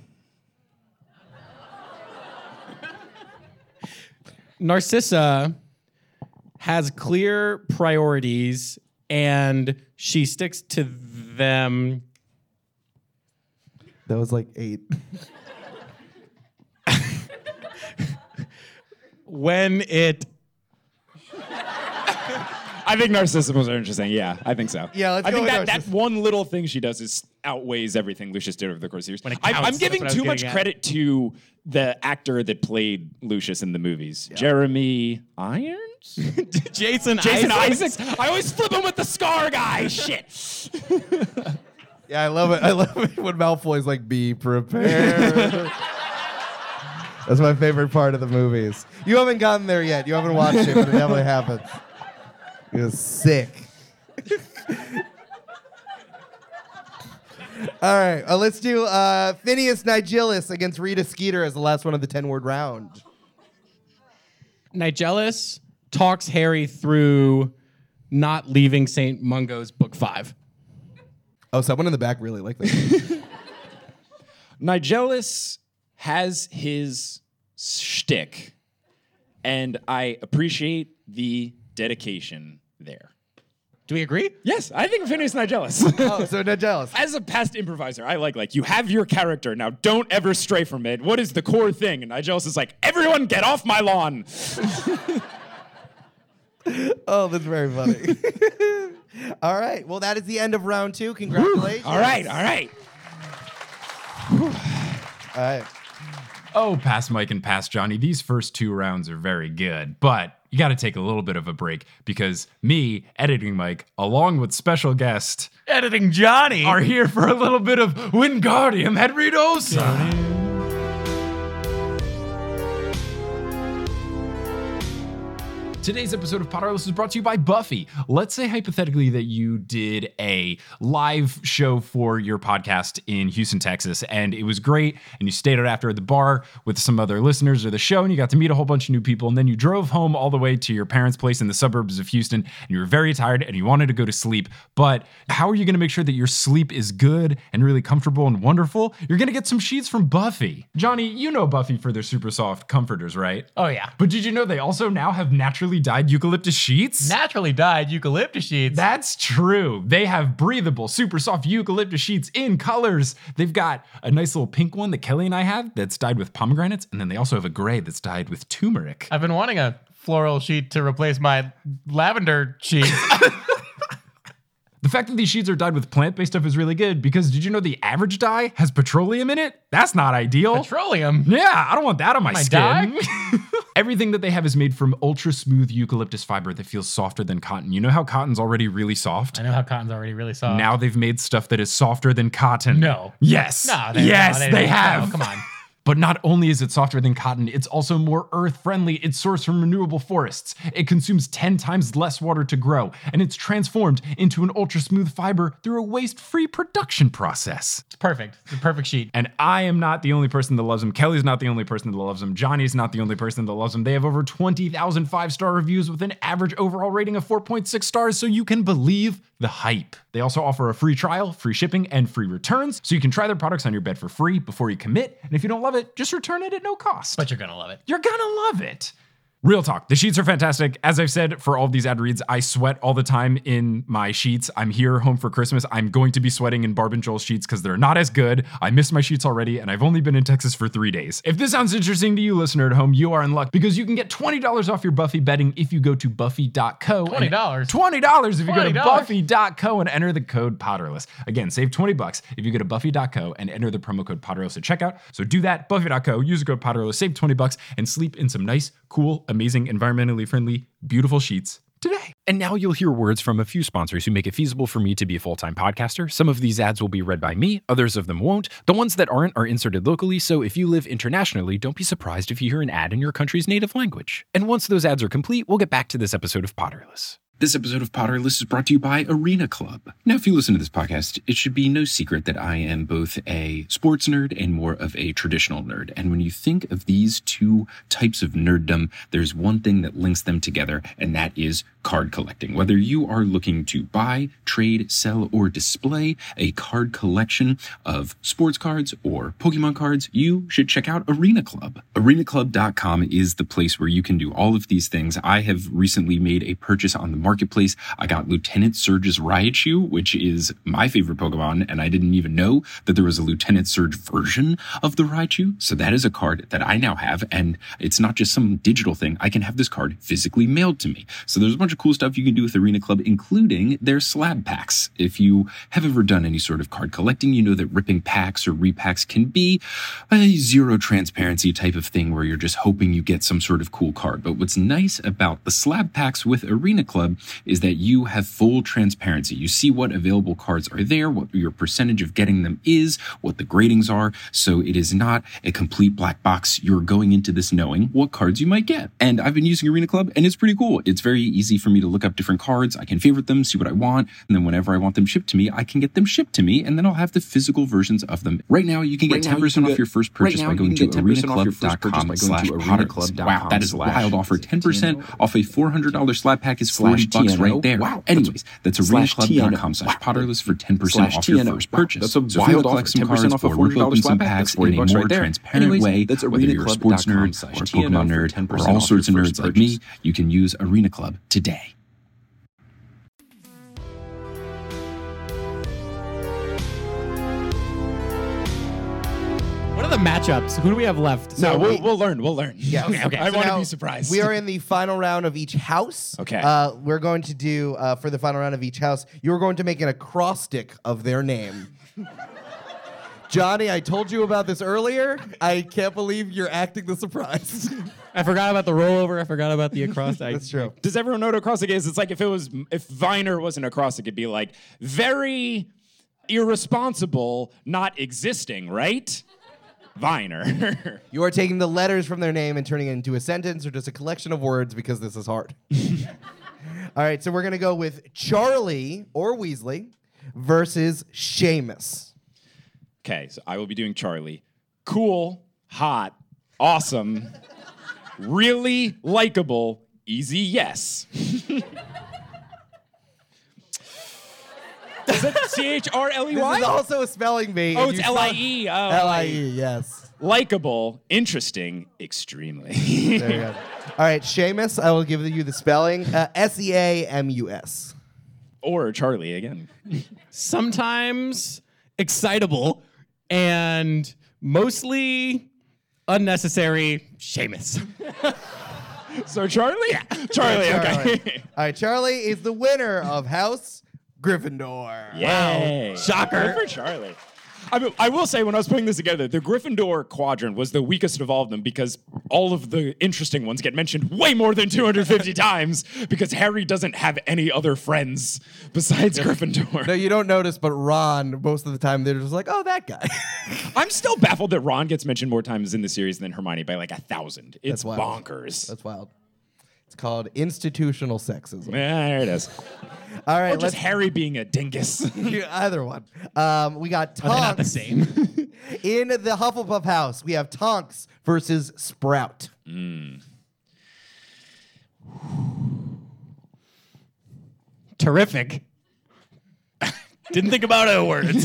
Narcissa has clear priorities and she sticks to them. That was like eight. When it I think Narcissa was interesting. Yeah, I think so. Yeah, let's I go think with that, that Narcissa. one little thing she does is outweighs everything Lucius did over the course of years. When it I, counts, I'm giving that's what I was too much getting at. credit to the actor that played Lucius in the movies, Jeremy Irons. Jason, Jason Isaacs. Isaacs. I always flip him with the scar guy. Shit. Yeah, I love it. I love it when Malfoy's like, "Be prepared." That's my favorite part of the movies. You haven't gotten there yet. You haven't watched it, but it definitely happens. It was sick. All right, uh, let's do uh, Phineas Nigellus against Rita Skeeter as the last one of the ten-word round. Nigellus talks Harry through not leaving Saint Mungo's book five. Oh, someone in the back really liked that. Nigellus has his shtick, and I appreciate the dedication there. Do we agree? Yes, I think Phineas Nigellus. Oh, so Nigellus. As a past improviser, I like like you have your character now. Don't ever stray from it. What is the core thing? And Nigellus is like, everyone, get off my lawn. Oh, that's very funny. All right, well, that is the end of round two. Congratulations. All right, all right. All right. Oh, past Mike and past Johnny, these first two rounds are very good, but you got to take a little bit of a break because me, editing Mike, along with special guest Editing Johnny. are here for a little bit of Wingardium Hedridosa. Today's episode of Potterless is brought to you by Buffy. Let's say hypothetically that you did a live show for your podcast in Houston, Texas, and it was great, and you stayed out after at the bar with some other listeners of the show, and you got to meet a whole bunch of new people, and then you drove home all the way to your parents' place in the suburbs of Houston, and you were very tired, and you wanted to go to sleep, but how are you going to make sure that your sleep is good and really comfortable and wonderful? You're going to get some sheets from Buffy. Johnny, you know Buffy for their super soft comforters, right? Oh, yeah. But did you know they also now have naturally dyed eucalyptus sheets? Naturally dyed eucalyptus sheets. That's true. They have breathable, super soft eucalyptus sheets in colors. They've got a nice little pink one that Kelly and I have that's dyed with pomegranates, and then they also have a gray that's dyed with turmeric. I've been wanting a floral sheet to replace my lavender sheet. The fact that these sheets are dyed with plant-based stuff is really good because did you know the average dye has petroleum in it? That's not ideal. Petroleum. Yeah, I don't want that on my My skin. Everything that they have is made from ultra smooth eucalyptus fiber that feels softer than cotton. You know how cotton's already really soft? I know how cotton's already really soft. Now they've made stuff that is softer than cotton. No. Yes. No, they, yes, no, they, they, have. No, come on. But not only is it softer than cotton, it's also more earth-friendly. It's sourced from renewable forests. It consumes ten times less water to grow, and it's transformed into an ultra-smooth fiber through a waste-free production process. It's perfect. It's a perfect sheet. And I am not the only person that loves them. Kelly's not the only person that loves them. Johnny's not the only person that loves them. They have over twenty thousand five-star reviews with an average overall rating of four point six stars, so you can believe the hype. They also offer a free trial, free shipping, and free returns, so you can try their products on your bed for free before you commit. And if you don't love it, just return it at no cost. But you're going to love it. You're gonna love it. Real talk. The sheets are fantastic. As I've said for all of these ad reads, I sweat all the time in my sheets. I'm here home for Christmas. I'm going to be sweating in Barb and Joel's sheets because they're not as good. I missed my sheets already, and I've only been in Texas for three days. If this sounds interesting to you, listener at home, you are in luck because you can get twenty dollars off your Buffy bedding if you go to buffy dot co. twenty dollars? twenty dollars if you go to twenty dollars. buffy dot co and enter the code Potterless. Again, save twenty bucks if you go to buffy dot co and enter the promo code Potterless at checkout. So do that, buffy dot co, use the code Potterless, save twenty bucks, and sleep in some nice, cool, amazing, environmentally friendly, beautiful sheets today. And now you'll hear words from a few sponsors who make it feasible for me to be a full-time podcaster. Some of these ads will be read by me, others of them won't. The ones that aren't are inserted locally, so if you live internationally, don't be surprised if you hear an ad in your country's native language. And once those ads are complete, we'll get back to this episode of Potterless. This episode of Potterless is brought to you by Arena Club. Now, if you listen to this podcast, it should be no secret that I am both a sports nerd and more of a traditional nerd. And when you think of these two types of nerddom, there's one thing that links them together, and that is card collecting. Whether you are looking to buy, trade, sell, or display a card collection of sports cards or Pokemon cards, you should check out Arena Club. arena club dot com is the place where you can do all of these things. I have recently made a purchase on the marketplace. I got Lieutenant Surge's Raichu, which is my favorite Pokemon, and I didn't even know that there was a Lieutenant Surge version of the Raichu. So that is a card that I now have, and it's not just some digital thing. I can have this card physically mailed to me. So there's a bunch of cool stuff you can do with Arena Club, including their slab packs. If you have ever done any sort of card collecting, you know that ripping packs or repacks can be a zero transparency type of thing where you're just hoping you get some sort of cool card. But what's nice about the slab packs with Arena Club is that you have full transparency. You see what available cards are there, what your percentage of getting them is, what the gradings are. So it is not a complete black box. You're going into this knowing what cards you might get. And I've been using Arena Club, and it's pretty cool. It's very easy for me to look up different cards. I can favorite them, see what I want, and then whenever I want them shipped to me, I can get them shipped to me, and then I'll have the physical versions of them. Right now, you can get ten percent off your first purchase by going to arena club dot com slash potterless. Wow, that is a wild offer. ten percent off a four hundred dollars slab pack is forty bucks right there. Wow. Anyways, that's arena club dot com slash potterless for ten percent off your first purchase. That's a so wild offer. ten percent off a four hundred dollars slab pack in a more right transparent way. That's whether you're a sports nerd or a Pokemon nerd or all sorts of nerds like me, you can use Arena Club today. What are the matchups? Who do we have left? No, So we'll, we- we'll learn. We'll learn. Yeah. Okay, okay. I So want to now be surprised. We are in the final round of each house. Okay. Uh, we're going to do, uh, for the final round of each house, you're going to make an acrostic of their name. Johnny, I told you about this earlier. I can't believe you're acting the surprise. I forgot about the rollover. I forgot about the acrostic. That's true. Does everyone know what acrostic is? It's like if it was, if Viner was an acrostic, it'd be like very irresponsible, not existing, right? Viner. You are taking the letters from their name and turning it into a sentence or just a collection of words because this is hard. All right, so we're going to go with Charlie or Weasley versus Seamus. Okay, so I will be doing Charlie. Cool, hot, awesome, really likable, easy yes. Is that C H R L E This Y? is also a spelling bee. Oh, and it's you L I spell- E. Oh, L I E, yes. Likeable, interesting, extremely. There you go. All right, Seamus, I will give you the spelling. Uh, S E A M U S. Or Charlie again. Sometimes excitable and mostly unnecessary. Seamus. So Charlie? Yeah. Charlie, okay. All right, Charlie is the winner of House Gryffindor. Yay. Shocker. Good for Charlie. I mean, I will say, when I was putting this together, the Gryffindor quadrant was the weakest of all of them because all of the interesting ones get mentioned way more than two hundred fifty times because Harry doesn't have any other friends besides Gryffindor. No, you don't notice, but Ron, most of the time, they're just like, oh, that guy. I'm still baffled that Ron gets mentioned more times in the series than Hermione by like a thousand. It's That's wild. bonkers. That's wild. It's called institutional sexism. Yeah, there it is. All right, Or just let's Harry being a dingus. either one. Um, we got Are they not the Tonks. same? In the Hufflepuff house, we have Tonks versus Sprout. Terrific. Didn't think about O words.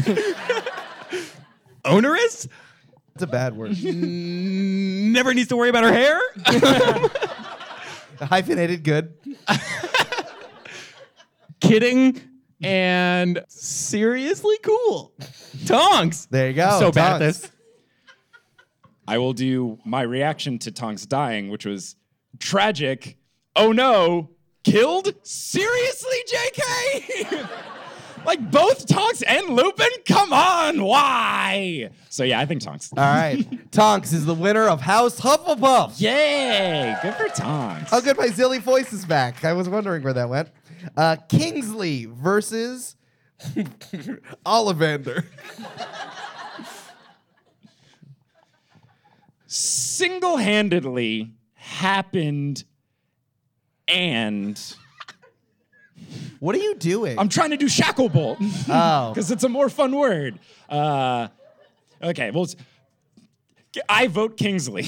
Onerous? It's a bad word. Never needs to worry about her hair. Hyphenated good. Kidding and seriously cool. Tonks. There you go. So bad at Tonks. this. I will do my reaction to Tonks dying, which was tragic. Oh no, killed? Seriously, J K? Like both Tonks and Lupin? Come on, why? So yeah, I think Tonks. All right. Tonks is the winner of House Hufflepuff. Yay, good for Tonks. Oh, good. My Zilly voice is back. I was wondering where that went. Uh, Kingsley versus Ollivander. Single-handedly happened and... What are you doing? I'm trying to do Shacklebolt. Oh. Because it's a more fun word. Uh, okay, well, it's- I vote Kingsley.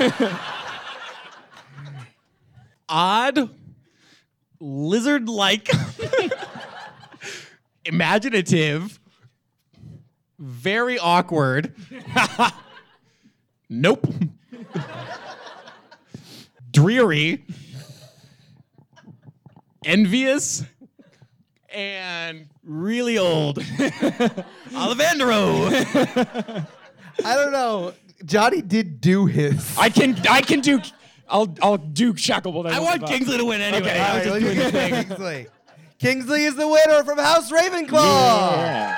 Odd, lizard-like, imaginative, very awkward. Nope. Dreary, envious, and really old. Olivandro. I don't know. Johnny did do his. I can I can do I'll I'll do Shacklebolt. I want Kingsley to win anyway. Okay, I All was right, just look doing at the thing. Kingsley. Kingsley is the winner from House Ravenclaw. Yeah.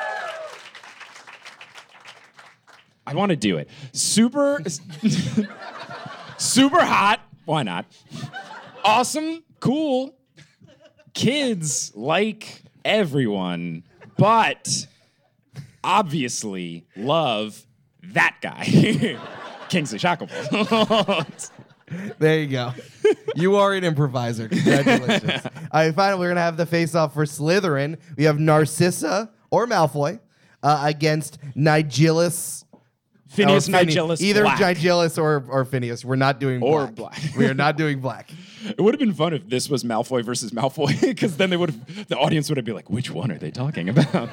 I want to do it. Super super hot. Why not? Awesome, cool. Kids like everyone, but obviously love that guy. Kingsley Shacklebolt. There you go. You are an improviser. Congratulations. All right, finally, we're going to have the face-off for Slytherin. We have Narcissa or Malfoy uh, against Nigellus. Phineas or Phineas. Nigellus Either Black. Nigellus or, or Phineas. We're not doing Or black. black. We are not doing black. It would have been fun if this was Malfoy versus Malfoy, because then they would have, the audience would have been like, which one are they talking about?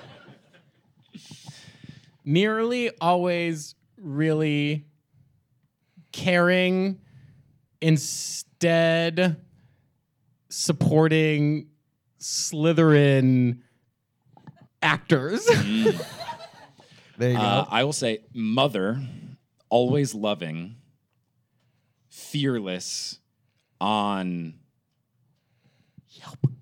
Nearly always really caring, instead supporting Slytherin actors. There you Uh, go. I will say mother, always loving, fearless on Yelp.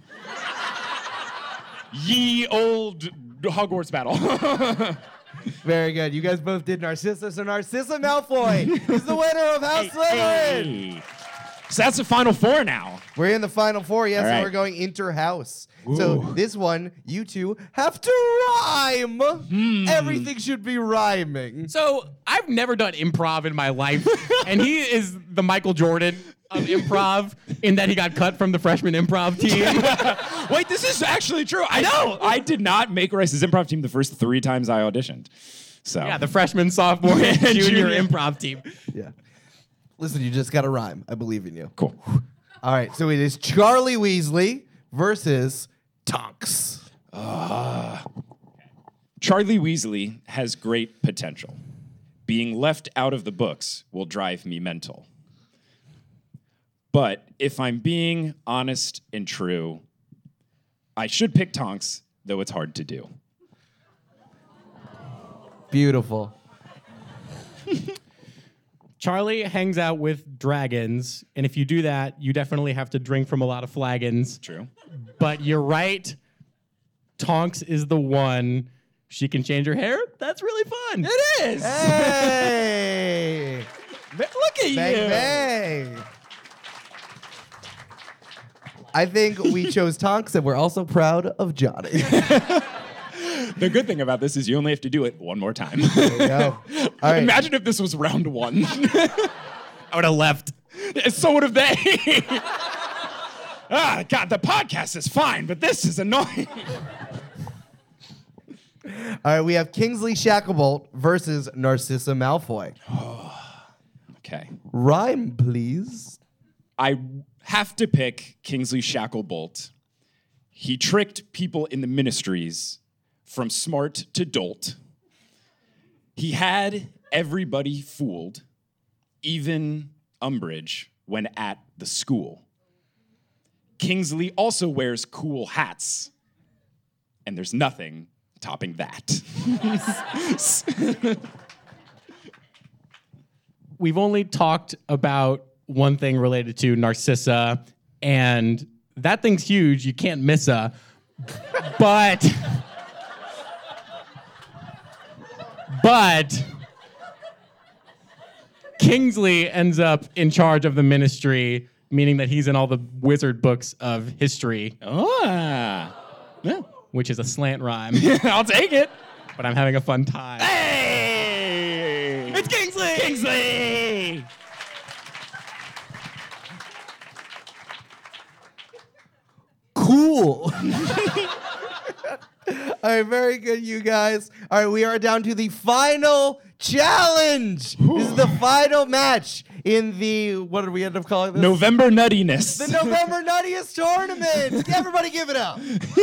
Ye old Hogwarts battle. Very good. You guys both did Narcissa, so Narcissa Malfoy is the winner of House Slytherin. Hey. So that's the final four now. We're in the final four, yes, All and right. we're going inter-house. So this one, you two have to rhyme. Everything should be rhyming. So I've never done improv in my life, and he is the Michael Jordan of improv in that he got cut from the freshman improv team. Wait, this is actually true. I know. I did not make Rice's improv team the first three times I auditioned. So Yeah, the freshman, sophomore, and junior, Junior. improv team. Yeah. Listen, you just got to rhyme. I believe in you. cool. All right, so it is Charlie Weasley versus Tonks. Charlie Weasley has great potential. Being left out of the books will drive me mental. But if I'm being honest and true, I should pick Tonks, though it's hard to do. Beautiful. Charlie hangs out with dragons, and if you do that, you definitely have to drink from a lot of flagons. True. But you're right. Tonks is the one. She can change her hair. That's really fun. It is. Hey! Look at Bang, you. bang. I think we chose Tonks, and we're also proud of Johnny. The good thing about this is you only have to do it one more time. There you go. All right. Imagine if this was round one. I would have left. So would have they. Ah, God, the podcast is fine, but this is annoying. All right, we have Kingsley Shacklebolt versus Narcissa Malfoy. Okay. Rhyme, please. I have to pick Kingsley Shacklebolt. He tricked people in the ministries from smart to dolt. He had everybody fooled, even Umbridge, when at the school. Kingsley also wears cool hats, and there's nothing topping that. We've only talked about one thing related to Narcissa, and that thing's huge. You can't miss her. But, but Kingsley ends up in charge of the ministry, meaning that he's in all the wizard books of history, Ah. Yeah. which is a slant rhyme. I'll take it. But I'm having a fun time. Hey! It's Kingsley! Kingsley! Cool. All right, very good, you guys. All right, we are down to the final challenge. This is the final match in the, what did we end up calling this? November nuttiness. The November Nuttiest Tournament. Everybody give it up.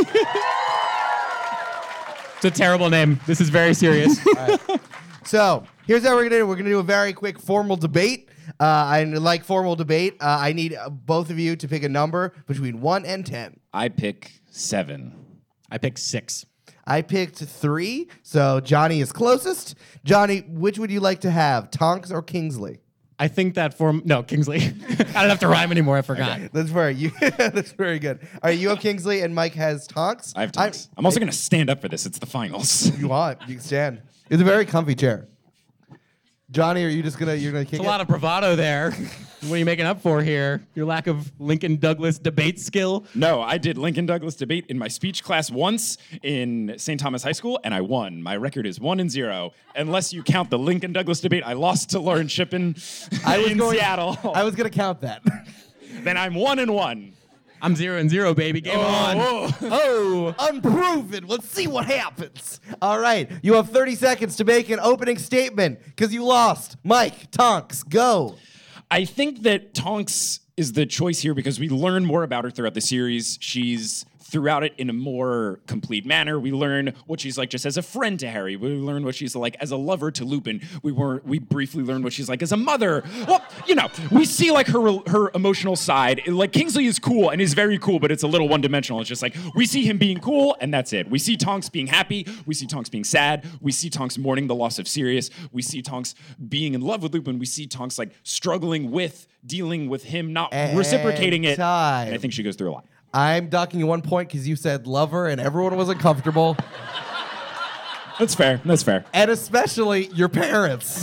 It's a terrible name. This is very serious. Right. So here's how we're going to do. We're going to do a very quick formal debate. Uh, I like formal debate. Uh, I need uh, both of you to pick a number between one and ten. I pick seven. I picked six. I picked three, so Johnny is closest. Johnny, which would you like to have, Tonks or Kingsley? I think that form. No, Kingsley. I don't have to rhyme anymore. I forgot. Okay, that's very you. That's very good. All right, you have Kingsley and Mike has Tonks. I have Tonks. I'm, I'm also going to stand up for this. It's the finals. You want? You can stand. It's a very comfy chair. Johnny, are you just gonna you're gonna kick It's a it? lot of bravado there. What are you making up for here? Your lack of Lincoln Douglas debate skill? No, I did Lincoln Douglas debate in my speech class once in Saint Thomas High School, and I won. My record is one and zero, unless you count the Lincoln Douglas debate I lost to Lauren Shippen I was in going, Seattle. I was gonna count that. Then I'm one and one. I'm zero and zero, baby. Game on. Oh. Oh. Unproven. Let's see what happens. All right, you have thirty seconds to make an opening statement because you lost. Mike, Tonks, go. I think that Tonks is the choice here because we learn more about her throughout the series. She's throughout it in a more complete manner. We learn what she's like just as a friend to Harry. We learn what she's like as a lover to Lupin. We were we briefly learn what she's like as a mother. Well, you know, we see like her her emotional side. Like Kingsley is cool and is very cool, but it's a little one-dimensional. It's just like we see him being cool and that's it. We see Tonks being happy. We see Tonks being sad. We see Tonks mourning the loss of Sirius. We see Tonks being in love with Lupin. We see Tonks like struggling with dealing with him not And reciprocating it. time. And I think she goes through a lot. I'm docking you one point because you said lover and everyone was uncomfortable. That's fair. That's fair. And especially your parents.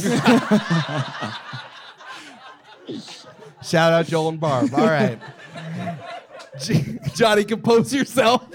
Shout out Joel and Barb. All right. J- Johnny, compose yourself.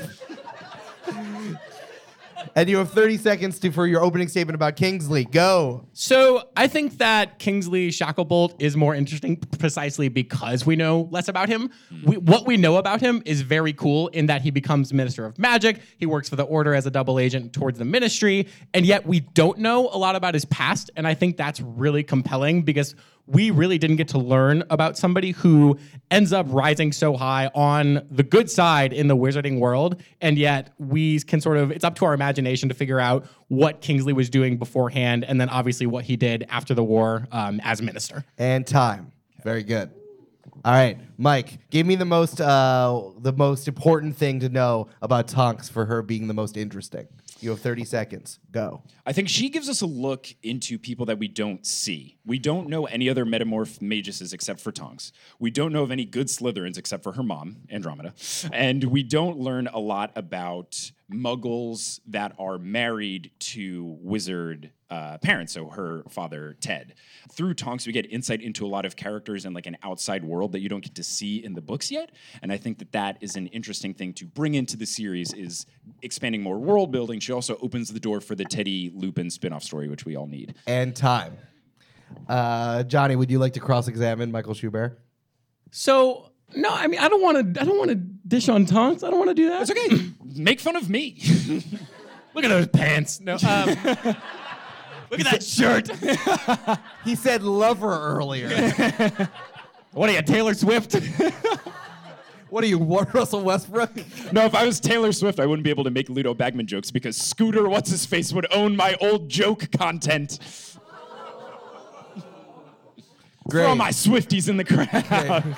And you have thirty seconds to, for your opening statement about Kingsley. Go. So I think that Kingsley Shacklebolt is more interesting precisely because we know less about him. We, what we know about him is very cool in that he becomes Minister of Magic. He works for the Order as a double agent towards the Ministry. And yet we don't know a lot about his past. And I think that's really compelling because we really didn't get to learn about somebody who ends up rising so high on the good side in the wizarding world. And yet we can sort of, it's up to our imagination to figure out what Kingsley was doing beforehand and then obviously what he did after the war um, as minister. And time. Very good. All right, Mike, give me the most uh, the most important thing to know about Tonks for her being the most interesting. You have thirty seconds. Go. I think she gives us a look into people that we don't see. We don't know any other metamorph maguses except for Tonks. We don't know of any good Slytherins except for her mom, Andromeda. And we don't learn a lot about muggles that are married to wizard uh, parents, so her father, Ted. Through Tonks, we get insight into a lot of characters and like an outside world that you don't get to see in the books yet. And I think that that is an interesting thing to bring into the series is expanding more world building. She also opens the door for the Teddy Lupin spin-off story, which we all need. And time. Uh, Johnny, would you like to cross-examine Michael Schubert? So, no, I mean, I don't want to I don't want to dish on Tonks. I don't want to do that. It's okay. Make fun of me. Look at those pants. No, um, look at that shirt. He said lover earlier. What are you, Taylor Swift? What are you, Russell Westbrook? No, if I was Taylor Swift, I wouldn't be able to make Ludo Bagman jokes because Scooter What's-His-Face would own my old joke content. Great. Throw my Swifties in the crowd.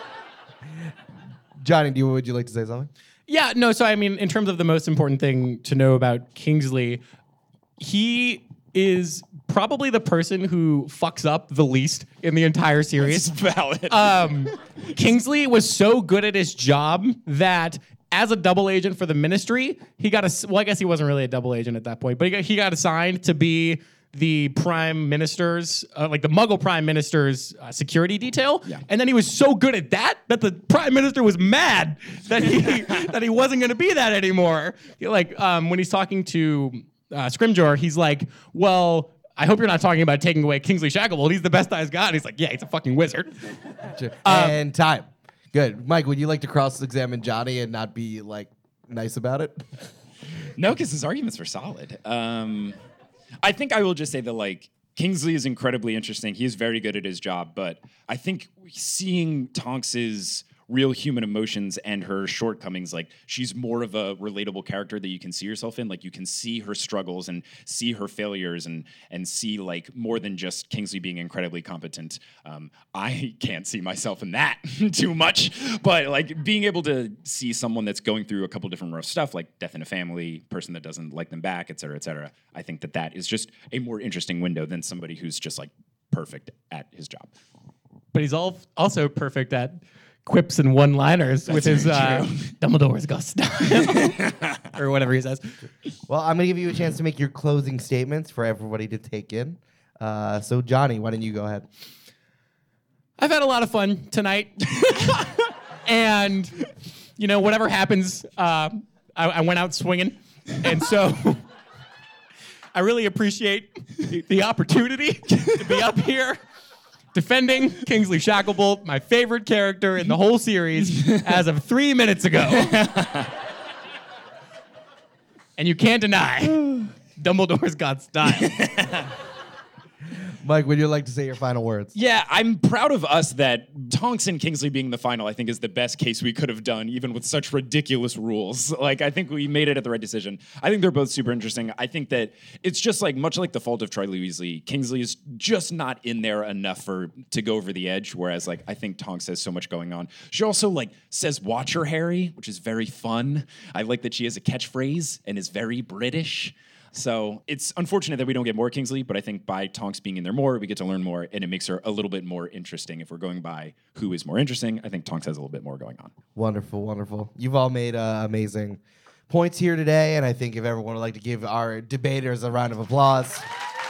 Johnny, do you, would you like to say something? Yeah, no, so I mean, in terms of the most important thing to know about Kingsley, he is probably the person who fucks up the least in the entire series. It's valid. Um, Kingsley was so good at his job that as a double agent for the Ministry, he got a, well, I guess he wasn't really a double agent at that point, but he got, he got assigned to be the Prime Minister's, uh, like the Muggle Prime Minister's uh, security detail. Yeah. And then he was so good at that that the Prime Minister was mad that he that he wasn't going to be that anymore. Like um, when he's talking to uh, Scrimgeour, he's like, well, I hope you're not talking about taking away Kingsley Shacklebolt. He's the best guy's got. And he's like, yeah, he's a fucking wizard. And time. Good. Mike, would you like to cross-examine Johnny and not be, like, nice about it? No, because his arguments were solid. Um, I think I will just say that, like, Kingsley is incredibly interesting. He is very good at his job, but I think seeing Tonks's real human emotions and her shortcomings, like, she's more of a relatable character that you can see yourself in. Like, you can see her struggles and see her failures and and see, like, more than just Kingsley being incredibly competent. Um, I can't see myself in that too much, but, like, being able to see someone that's going through a couple different rough stuff, like death in a family, person that doesn't like them back, et cetera, et cetera, I think that that is just a more interesting window than somebody who's just, like, perfect at his job. But he's all also perfect at quips and one-liners with his uh, Dumbledore's got style or whatever he says. Well, I'm going to give you a chance to make your closing statements for everybody to take in. Uh, so, Johnny, why don't you go ahead? I've had a lot of fun tonight. And, you know, whatever happens, uh, I, I went out swinging. And so I really appreciate the, the opportunity to be up here defending Kingsley Shacklebolt, my favorite character in the whole series, as of three minutes ago. And you can't deny Dumbledore's got style. Mike, would you like to say your final words? Yeah, I'm proud of us that Tonks and Kingsley being the final, I think, is the best case we could have done, even with such ridiculous rules. Like, I think we made it at the right decision. I think they're both super interesting. I think that it's just like, much like The Fault of Charlie Weasley, Kingsley is just not in there enough for to go over the edge, whereas, like, I think Tonks has so much going on. She also, like, says, "Watch her, Harry," which is very fun. I like that she has a catchphrase and is very British. So it's unfortunate that we don't get more Kingsley, but I think by Tonks being in there more, we get to learn more, and it makes her a little bit more interesting. If we're going by who is more interesting, I think Tonks has a little bit more going on. Wonderful, wonderful. You've all made uh, amazing points here today, and I think if everyone would like to give our debaters a round of applause.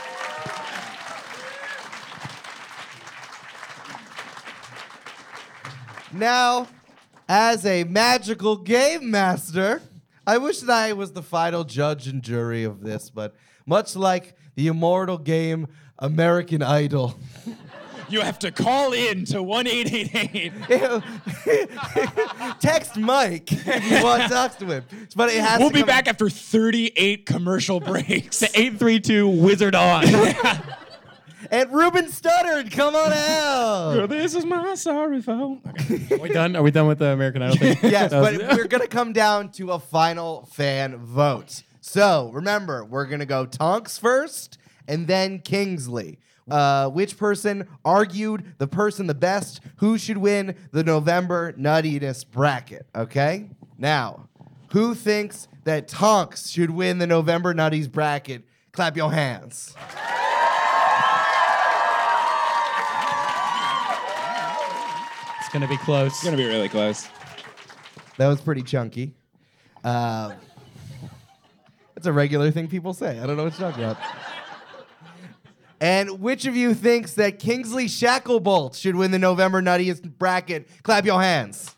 Now, as a magical game master, I wish that I was the final judge and jury of this, but much like the immortal game American Idol, You have to call in to one eight eight eight. text Mike if you want to talk to him. But it has We'll to be come- back after thirty-eight commercial breaks. The eight three two Wizard on. And Ruben stuttered. Come on out. This is my sorry phone. Okay. Are we done? Are we done with the American Idol thing? Yes, That but was- we're going to come down to a final fan vote. So remember, we're going to go Tonks first and then Kingsley. Uh, which person argued the person the best? Who should win the November Nuttiness bracket? Okay? Now, who thinks that Tonks should win the November Nutties bracket? Clap your hands. It's going to be close. It's going to be really close. That was pretty chunky. Uh, it's a regular thing people say. I don't know what you're talking about. And which of you thinks that Kingsley Shacklebolt should win the November Nuttiest bracket? Clap your hands.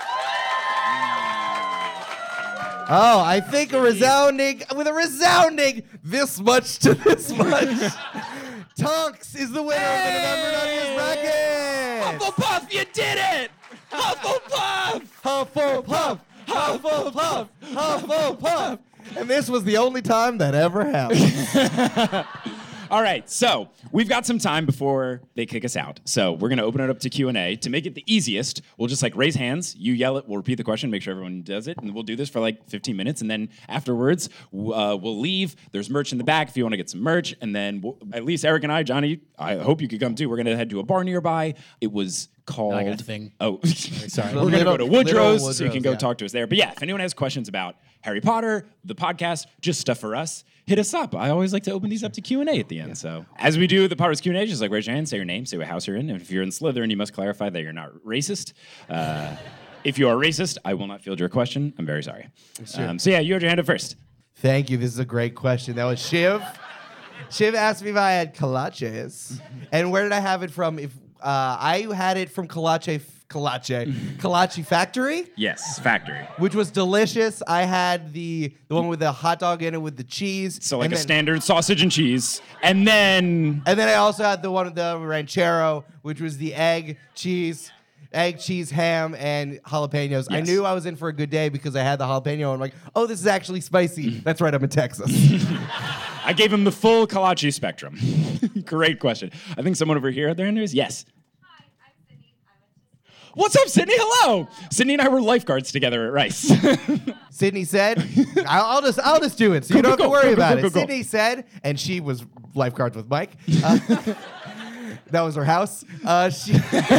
Oh, I think a resounding, with a resounding this much to this much, Tonks is the winner of the November Nuttiest bracket. Hufflepuff, you did it! Hufflepuff! Hufflepuff, Hufflepuff, Hufflepuff. And this was the only time that ever happened. All right, so we've got some time before they kick us out. So we're going to open it up to Q and A. To make it the easiest, we'll just like raise hands. You yell it. We'll repeat the question, make sure everyone does it. And we'll do this for like fifteen minutes. And then afterwards, uh, we'll leave. There's merch in the back if you want to get some merch. And then we'll, at least Eric and I, Johnny, I hope you could come too. We're going to head to a bar nearby. It was called... I got a thing. Oh, sorry. We're going to go to Little Woodrow's, so you can go yeah. talk to us there. But yeah, if anyone has questions about Harry Potter, the podcast, just stuff for us, hit us up. I always like to open these up to Q and A at the end. Yeah. So as we do the Potter's Q and A, just like raise your hand, say your name, say what house you're in. And if you're in Slytherin, you must clarify that you're not racist. Uh, if you are racist, I will not field your question. I'm very sorry. Um, so yeah, you had your hand up first. Thank you. This is a great question. That was Shiv. Shiv asked me if I had kolaches. And where did I have it from? If uh, I had it from Kolache, Kolache, Kolache Factory. Yes, factory. Which was delicious. I had the the one with the hot dog in it with the cheese. So like and a then, standard sausage and cheese. And then... And then I also had the one with the ranchero, which was the egg, cheese, egg, cheese, ham, and jalapenos. I Yes. knew I was in for a good day because I had the jalapeno. And I'm like, oh, this is actually spicy. That's right, I'm in Texas. I gave him the full kolache spectrum. Great question. I think someone over here had their hand raised. Yes. Hi, I'm Sydney. I went to What's up, Sydney? Hello. Sydney and I were lifeguards together at Rice. Sydney said, I'll, I'll just I'll just do it, so you Go, don't go, have to go, worry go, go, about go, it. go, go. Sydney said, and she was lifeguards with Mike. Uh, that was her house. Uh, she,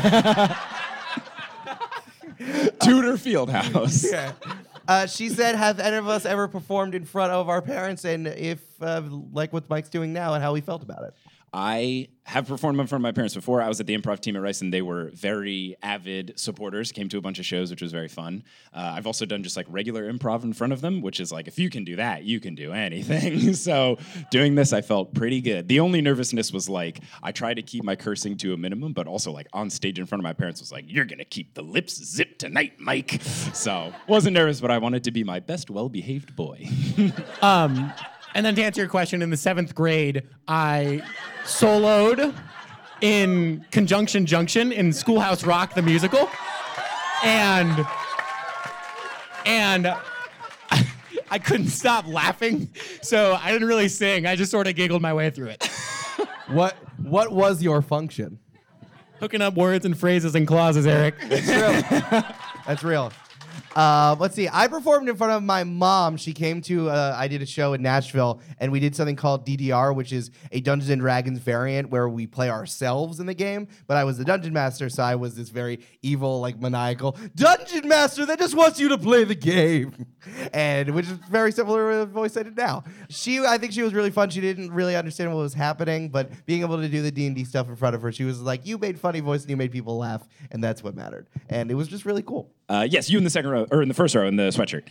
Tudor Fieldhouse. yeah. Uh, she said, have any of us ever performed in front of our parents, and if uh, like what Mike's doing now, and how we felt about it? I have performed in front of my parents before. I was at the improv team at Rice, and they were very avid supporters, came to a bunch of shows, which was very fun. Uh, I've also done just like regular improv in front of them, which is like, if you can do that, you can do anything. So doing this, I felt pretty good. The only nervousness was like, I tried to keep my cursing to a minimum, but also like on stage in front of my parents was like, you're going to keep the lips zipped tonight, Mike. So wasn't nervous, but I wanted to be my best well-behaved boy. Um, and then to answer your question, in the seventh grade, I soloed in Conjunction Junction in Schoolhouse Rock, the musical. And, and I, I couldn't stop laughing, so I didn't really sing. I just sort of giggled my way through it. What What was your function? Hooking up words and phrases and clauses, Eric. That's real. That's real. Uh, let's see. I performed in front of my mom. She came to, uh, I did a show in Nashville, and we did something called D D R, which is a Dungeons and Dragons variant where we play ourselves in the game. But I was the dungeon master, so I was this very evil, like maniacal dungeon master that just wants you to play the game, and which is very similar to the voice I did now. She, I think she was really fun. She didn't really understand what was happening, but being able to do the D and D stuff in front of her, she was like, "You made funny voice and you made people laugh, and that's what mattered." And it was just really cool. Uh, yes, you in the second row, or in the first row in the sweatshirt.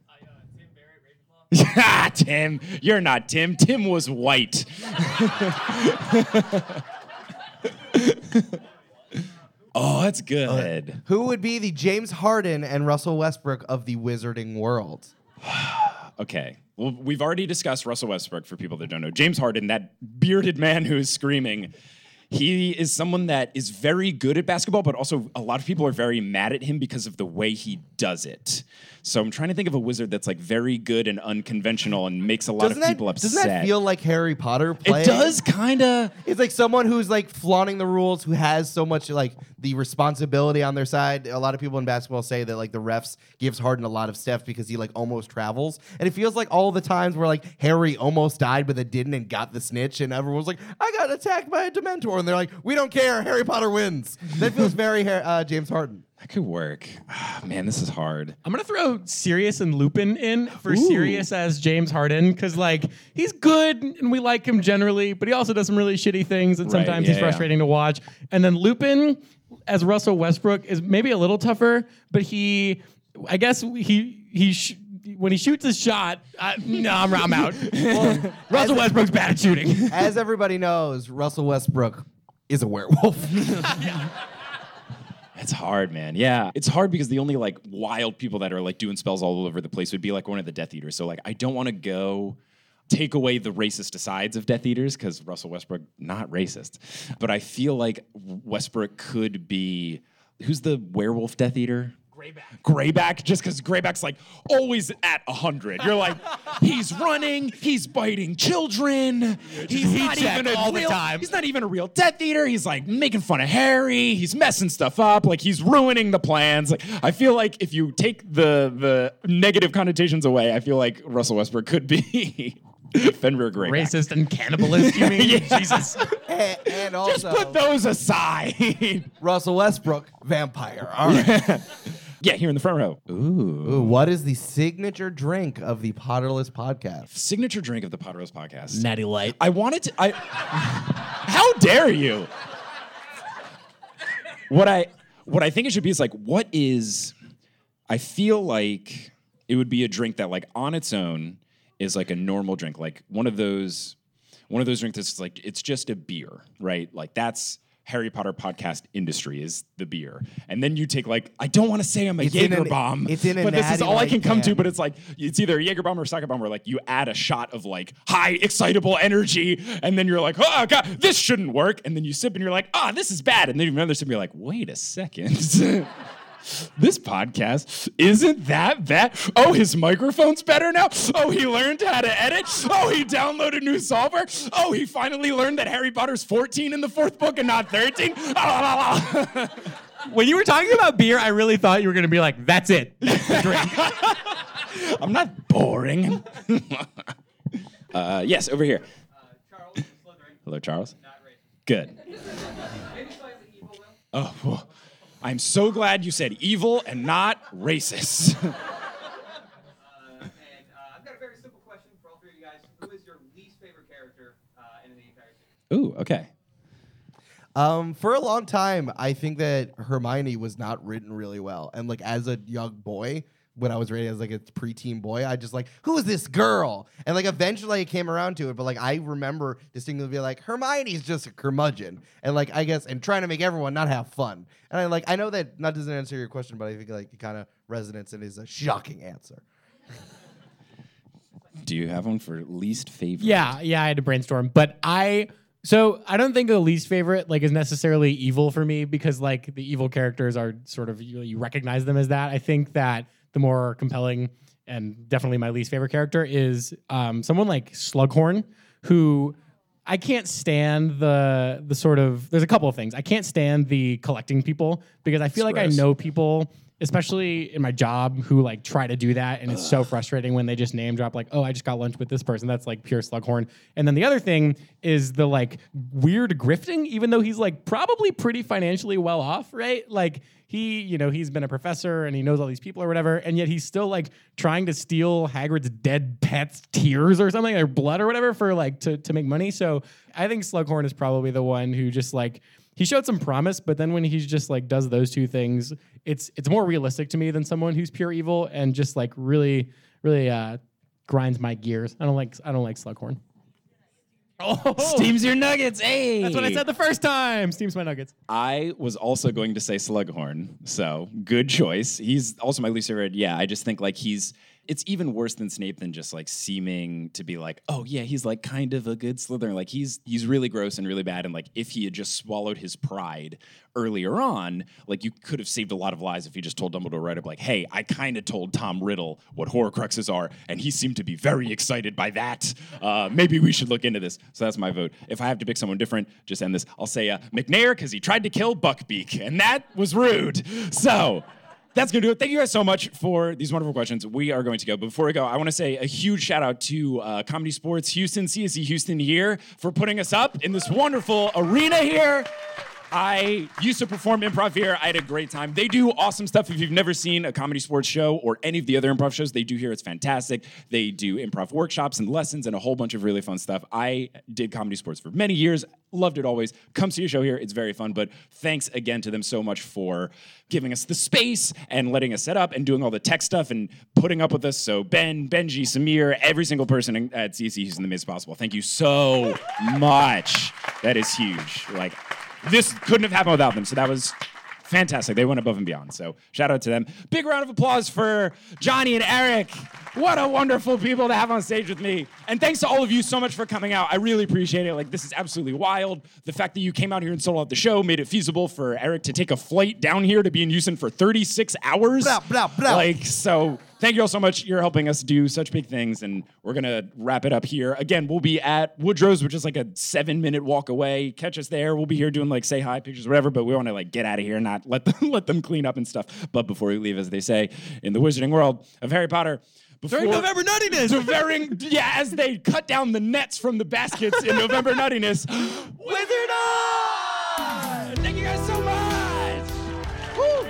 Ah, Tim, you're not Tim. Tim was white. Oh, that's good. Who would be the James Harden and Russell Westbrook of the wizarding world? Okay. Well, we've already discussed Russell Westbrook for people that don't know. James Harden, that bearded man who is screaming. He is someone that is very good at basketball, but also a lot of people are very mad at him because of the way he does it. So I'm trying to think of a wizard that's like very good and unconventional and makes a lot Doesn't of that, people upset. Doesn't that feel like Harry Potter It playing? does kind of. It's like someone who's like flaunting the rules, who has so much like the responsibility on their side. A lot of people in basketball say that like the refs gives Harden a lot of stuff because he like almost travels. And it feels like all the times where like Harry almost died but then didn't and got the snitch, and everyone was like, I got attacked by a Dementor. And they're like, we don't care. Harry Potter wins. That feels very uh, James Harden. That could work. Ah, man, this is hard. I'm gonna throw Sirius and Lupin in for Sirius as James Harden, because like he's good and we like him generally, but he also does some really shitty things and Right, sometimes yeah, he's frustrating to watch. And then Lupin as Russell Westbrook is maybe a little tougher, but he, I guess he he. Sh- when he shoots his shot, uh, no, I'm, I'm out. Well, Russell Westbrook's bad at shooting. As everybody knows, Russell Westbrook is a werewolf. It's hard, man. Yeah. It's hard because the only like wild people that are like doing spells all over the place would be like one of the Death Eaters. So like I don't want to go take away the racist asides of Death Eaters because Russell Westbrook, not racist. But I feel like Westbrook could be, who's the werewolf Death Eater? Grayback, just because Grayback's like always at one hundred. You're like, he's running, he's biting children, he's heat not check even a all the real, time. he's not even a real Death Eater. He's like making fun of Harry, he's messing stuff up, like he's ruining the plans. Like I feel like if you take the the negative connotations away, I feel like Russell Westbrook could be Fenrir Grayback. Racist and cannibalist, you mean? Yeah. Jesus. And, and Just also, put those aside. Russell Westbrook, vampire. All right. Yeah, here in the front row. Ooh. Ooh, what is the signature drink of the Potterless podcast? Signature drink of the Potterless podcast. Natty Light. I wanted to. I. How dare you? What I what I think it should be is like, what is? I feel like it would be a drink that, like, on its own, is like a normal drink, like one of those, one of those drinks that's like it's just a beer, right? Like that's Harry Potter podcast industry is the beer, and then you take like I don't want to say I'm a It's in an- Jaeger bomb, it's in a but this is Natty all I Light can come to. can. But it's like it's either a Jaeger bomb or a Sake bomb, where like you add a shot of like high excitable energy, and then you're like, oh god, this shouldn't work, and then you sip and you're like, ah, oh, this is bad, and then you another sip and you're like, wait a second. This podcast isn't that bad. Oh, his microphone's better now. Oh, he learned how to edit. Oh, he downloaded new software. Oh, he finally learned that Harry Potter's fourteen in the fourth book and not thirteen. When you were talking about beer, I really thought you were going to be like, that's it. That's the drink. I'm not boring. uh, yes, over here. Hello, Charles. Good. Oh, well, I'm so glad you said evil and not racist. uh, and uh, I've got a very simple question for all three of you guys. Who is your least favorite character uh, in the entire series? Ooh, okay. Um, for a long time, I think that Hermione was not written really well. And like as a young boy, when I was raised as like a preteen boy, I just like, who is this girl? And like eventually I came around to it, but like I remember distinctly being like, Hermione's just a curmudgeon. And like I guess and trying to make everyone not have fun. And I like I know that that doesn't answer your question, but I think like it kind of resonates and is a shocking answer. Do you have one for least favorite? Yeah, yeah, I had to brainstorm. But I so I don't think the least favorite like is necessarily evil for me because like the evil characters are sort of you, you recognize them as that. I think that the more compelling and definitely my least favorite character is um, someone like Slughorn, who I can't stand the the sort of. There's a couple of things I can't stand the collecting people because I feel It's like gross. I know people, especially in my job, who like try to do that, and it's so frustrating when they just name drop like, oh, I just got lunch with this person. That's like pure Slughorn. And then the other thing is the like weird grifting, even though he's like probably pretty financially well off, right? Like he, you know, he's been a professor and he knows all these people or whatever, and yet he's still like trying to steal Hagrid's dead pet's tears or something, or blood or whatever for like to to make money. So I think Slughorn is probably the one who just like. He showed some promise, but then when he's just like does those two things, it's it's more realistic to me than someone who's pure evil and just like really, really uh, grinds my gears. I don't like I don't like Slughorn. Oh, Steams your nuggets. Hey, that's what I said the first time. Steams my nuggets. I was also going to say Slughorn, so good choice. He's also my least favorite. Yeah, I just think like he's. It's even worse than Snape than just like seeming to be like, oh yeah, he's like kind of a good Slytherin. Like he's he's really gross and really bad. And like if he had just swallowed his pride earlier on, like you could have saved a lot of lives if he just told Dumbledore right up like, hey, I kind of told Tom Riddle what Horcruxes are, and he seemed to be very excited by that. Uh, maybe we should look into this. So that's my vote. If I have to pick someone different, just end this. I'll say uh, McNair because he tried to kill Buckbeak, and that was rude. So. That's going to do it. Thank you guys so much for these wonderful questions. We are going to go. But before we go, I want to say a huge shout out to uh, Comedy Sports Houston, C S E Houston here, for putting us up in this wonderful arena here. I used to perform improv here. I had a great time. They do awesome stuff. If you've never seen a Comedy Sports show or any of the other improv shows they do here, it's fantastic. They do improv workshops and lessons and a whole bunch of really fun stuff. I did Comedy Sports for many years. Loved it always. Come see a show here. It's very fun. But thanks again to them so much for giving us the space and letting us set up and doing all the tech stuff and putting up with us. So Ben, Benji, Samir, every single person at C S E Houston that made this possible. Thank you so much. That is huge. Like, this couldn't have happened without them. So that was fantastic. They went above and beyond. So shout out to them. Big round of applause for Johnny and Eric. What a wonderful people to have on stage with me. And thanks to all of you so much for coming out. I really appreciate it. Like, this is absolutely wild. The fact that you came out here and sold out the show made it feasible for Eric to take a flight down here to be in Houston for thirty-six hours. Blah, blah, blah. Like, so thank you all so much. You're helping us do such big things, and we're going to wrap it up here. Again, we'll be at Woodrow's, which is like a seven-minute walk away. Catch us there. We'll be here doing, like, say hi pictures, whatever, but we want to, like, get out of here, not let them, let them clean up and stuff. But before we leave, as they say, in the wizarding world of Harry Potter, before, During November Nuttiness! During, yeah, as they cut down the nets from the baskets in November Nuttiness. Wizard on! Thank you guys so much! Woo!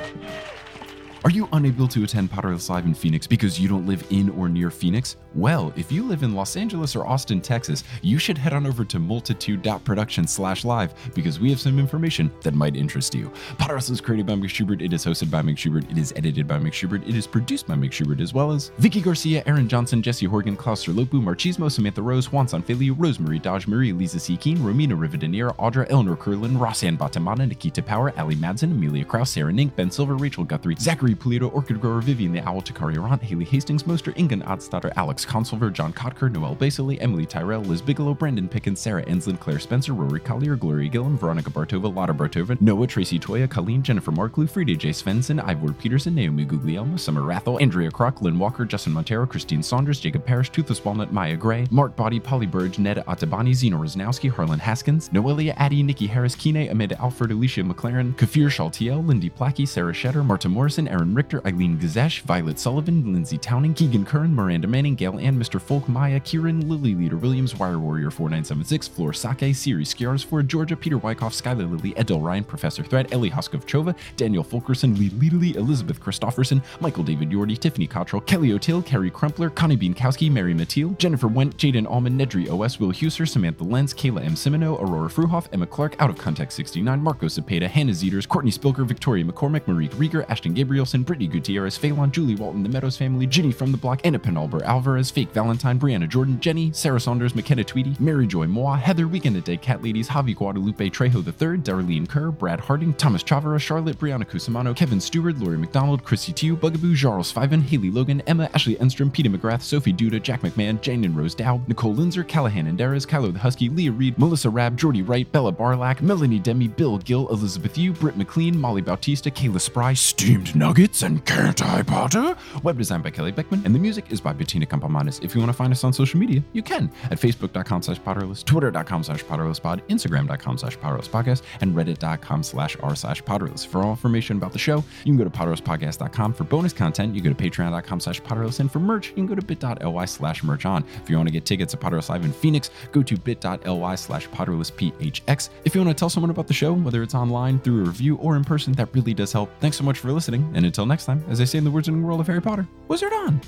Are you unable to attend Potterless Live in Phoenix because you don't live in or near Phoenix? Well, if you live in Los Angeles or Austin, Texas, you should head on over to multitude dot production slash live because we have some information that might interest you. Potterless is created by Mick Schubert, it is hosted by Mick Schubert, it is edited by Mick Schubert, it is produced by Mick Schubert, as well as Vicky Garcia, Aaron Johnson, Jesse Horgan, Klaus Lopu, Marchismo, Samantha Rose, Juan Sanfilio, Rosemary Dodge, Marie, Lisa C. Keen, Romina Rivadenier, Audra, Eleanor Curlin, Rossanne Batamana, Nikita Power, Ali Madsen, Amelia Krause, Sarah Nink, Ben Silver, Rachel Guthrie, Zachary Pulido, Orchid Grower, Vivian the Owl, Takari Arant, Haley Hastings, Moster, Ingan Oddstarter, Alex Consulver, John Kotker, Noel Basily, Emily Tyrell, Liz Bigelow, Brandon Pickens, Sarah Enslin, Claire Spencer, Rory Collier, Gloria Gillum, Veronica Bartova, Lotta Bartova, Noah, Tracy Toya, Colleen, Jennifer Marklew, Frida J. Svensson, Ivor Peterson, Naomi Guglielmo, Summer Rathel, Andrea Kroc, Lynn Walker, Justin Montero, Christine Saunders, Jacob Parrish, Toothless Walnut, Maya Gray, Mark Body, Polly Burge, Ned Atabani, Zeno Rosnowski, Harlan Haskins, Noelia Addy, Nikki Harris, Kine, Amanda Alfred, Alicia McLaren, Kafir Shaltiel, Lindy Plackey, Sarah Shetter, Marta Morrison, Aaron Richter, Eileen Gazesh, Violet Sullivan, Lindsay Towning, Keegan Curran, Miranda Manning, Gail Ann, Mister Folk, Maya, Kieran, Lily Leader Williams, Wire Warrior four nine seven six, Floor Sake, Siri Skiarsford, Georgia, Peter Wyckoff, Skylar Lily, Edel Ryan, Professor Thread, Ellie Hoskov-Chova, Daniel Fulkerson, Lee Leadley, Elizabeth Christofferson, Michael David Yordi, Tiffany Cottrell, Kelly O'Till, Carrie Crumpler, Connie Bienkowski, Mary Matil, Jennifer Went, Jaden Allman, Nedry O S, Will Huser, Samantha Lenz, Kayla M. Simino, Aurora Fruhoff, Emma Clark, Out of Context sixty-nine, Marco Cepeda, Hannah Zeters, Courtney Spilker, Victoria McCormick, Marie Rieger, Ashton Gabrielson, Brittany Gutierrez, Phelan, Julie Walton, The Meadows Family, Ginny from the Block, Anna Penalber Alvarez, Fake Valentine, Brianna Jordan, Jenny, Sarah Saunders, McKenna Tweedy, Mary Joy Moa, Heather, Weekend at Day Cat Ladies, Javi Guadalupe, Trejo the third, Darlene Kerr, Brad Harding, Thomas Chavara, Charlotte, Brianna Cusimano, Kevin Stewart, Lori McDonald, Chrissy Tew, Bugaboo, Jarls Fiven, Haley Logan, Emma, Ashley Enstrom, Peter McGrath, Sophie Duda, Jack McMahon, Jane and Rose Dow, Nicole Linzer, Callahan and Darez, Kylo the Husky, Leah Reed, Melissa Rabb, Jordy Wright, Bella Barlack, Melanie Demi, Bill Gill, Elizabeth Yu, Britt McLean, Molly Bautista, Kayla Spry, Steamed Nuggets, and Can't I Potter? Web design by Kelly Beckman, and the music is by Bettina Campamanis. If you want to find us on social media, you can at facebook.com slash Potterless, twitter.com slash Potterlesspod, instagram.com slash Potterlesspodcast, and reddit.com slash r slash Potterless. For all information about the show, you can go to potterlesspodcast dot com. For bonus content, you go to patreon.com slash Potterless, and for merch, you can go to bit.ly slash merch on. If you want to get tickets to Potterless Live in Phoenix, go to bit.ly slash PotterlessPHX. If you want to tell someone about the show, whether it's online, through a review, or in person, that really does help. Thanks so much for listening, and until next time, as they say in the Wizarding World of Harry Potter, Wizard on!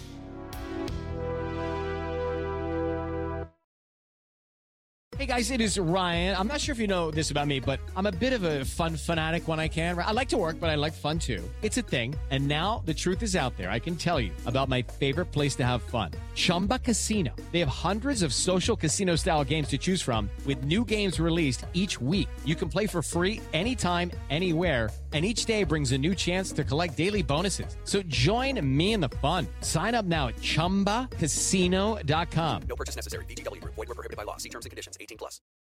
Hey guys, it is Ryan. I'm not sure if you know this about me, but I'm a bit of a fun fanatic when I can. I like to work, but I like fun too. It's a thing. And now the truth is out there. I can tell you about my favorite place to have fun. Chumba Casino. They have hundreds of social casino style games to choose from with new games released each week. You can play for free anytime, anywhere. And each day brings a new chance to collect daily bonuses. So join me in the fun. Sign up now at chumba casino dot com. No purchase necessary. V G W Group. Void where prohibited by law. See terms and conditions. eighteen plus.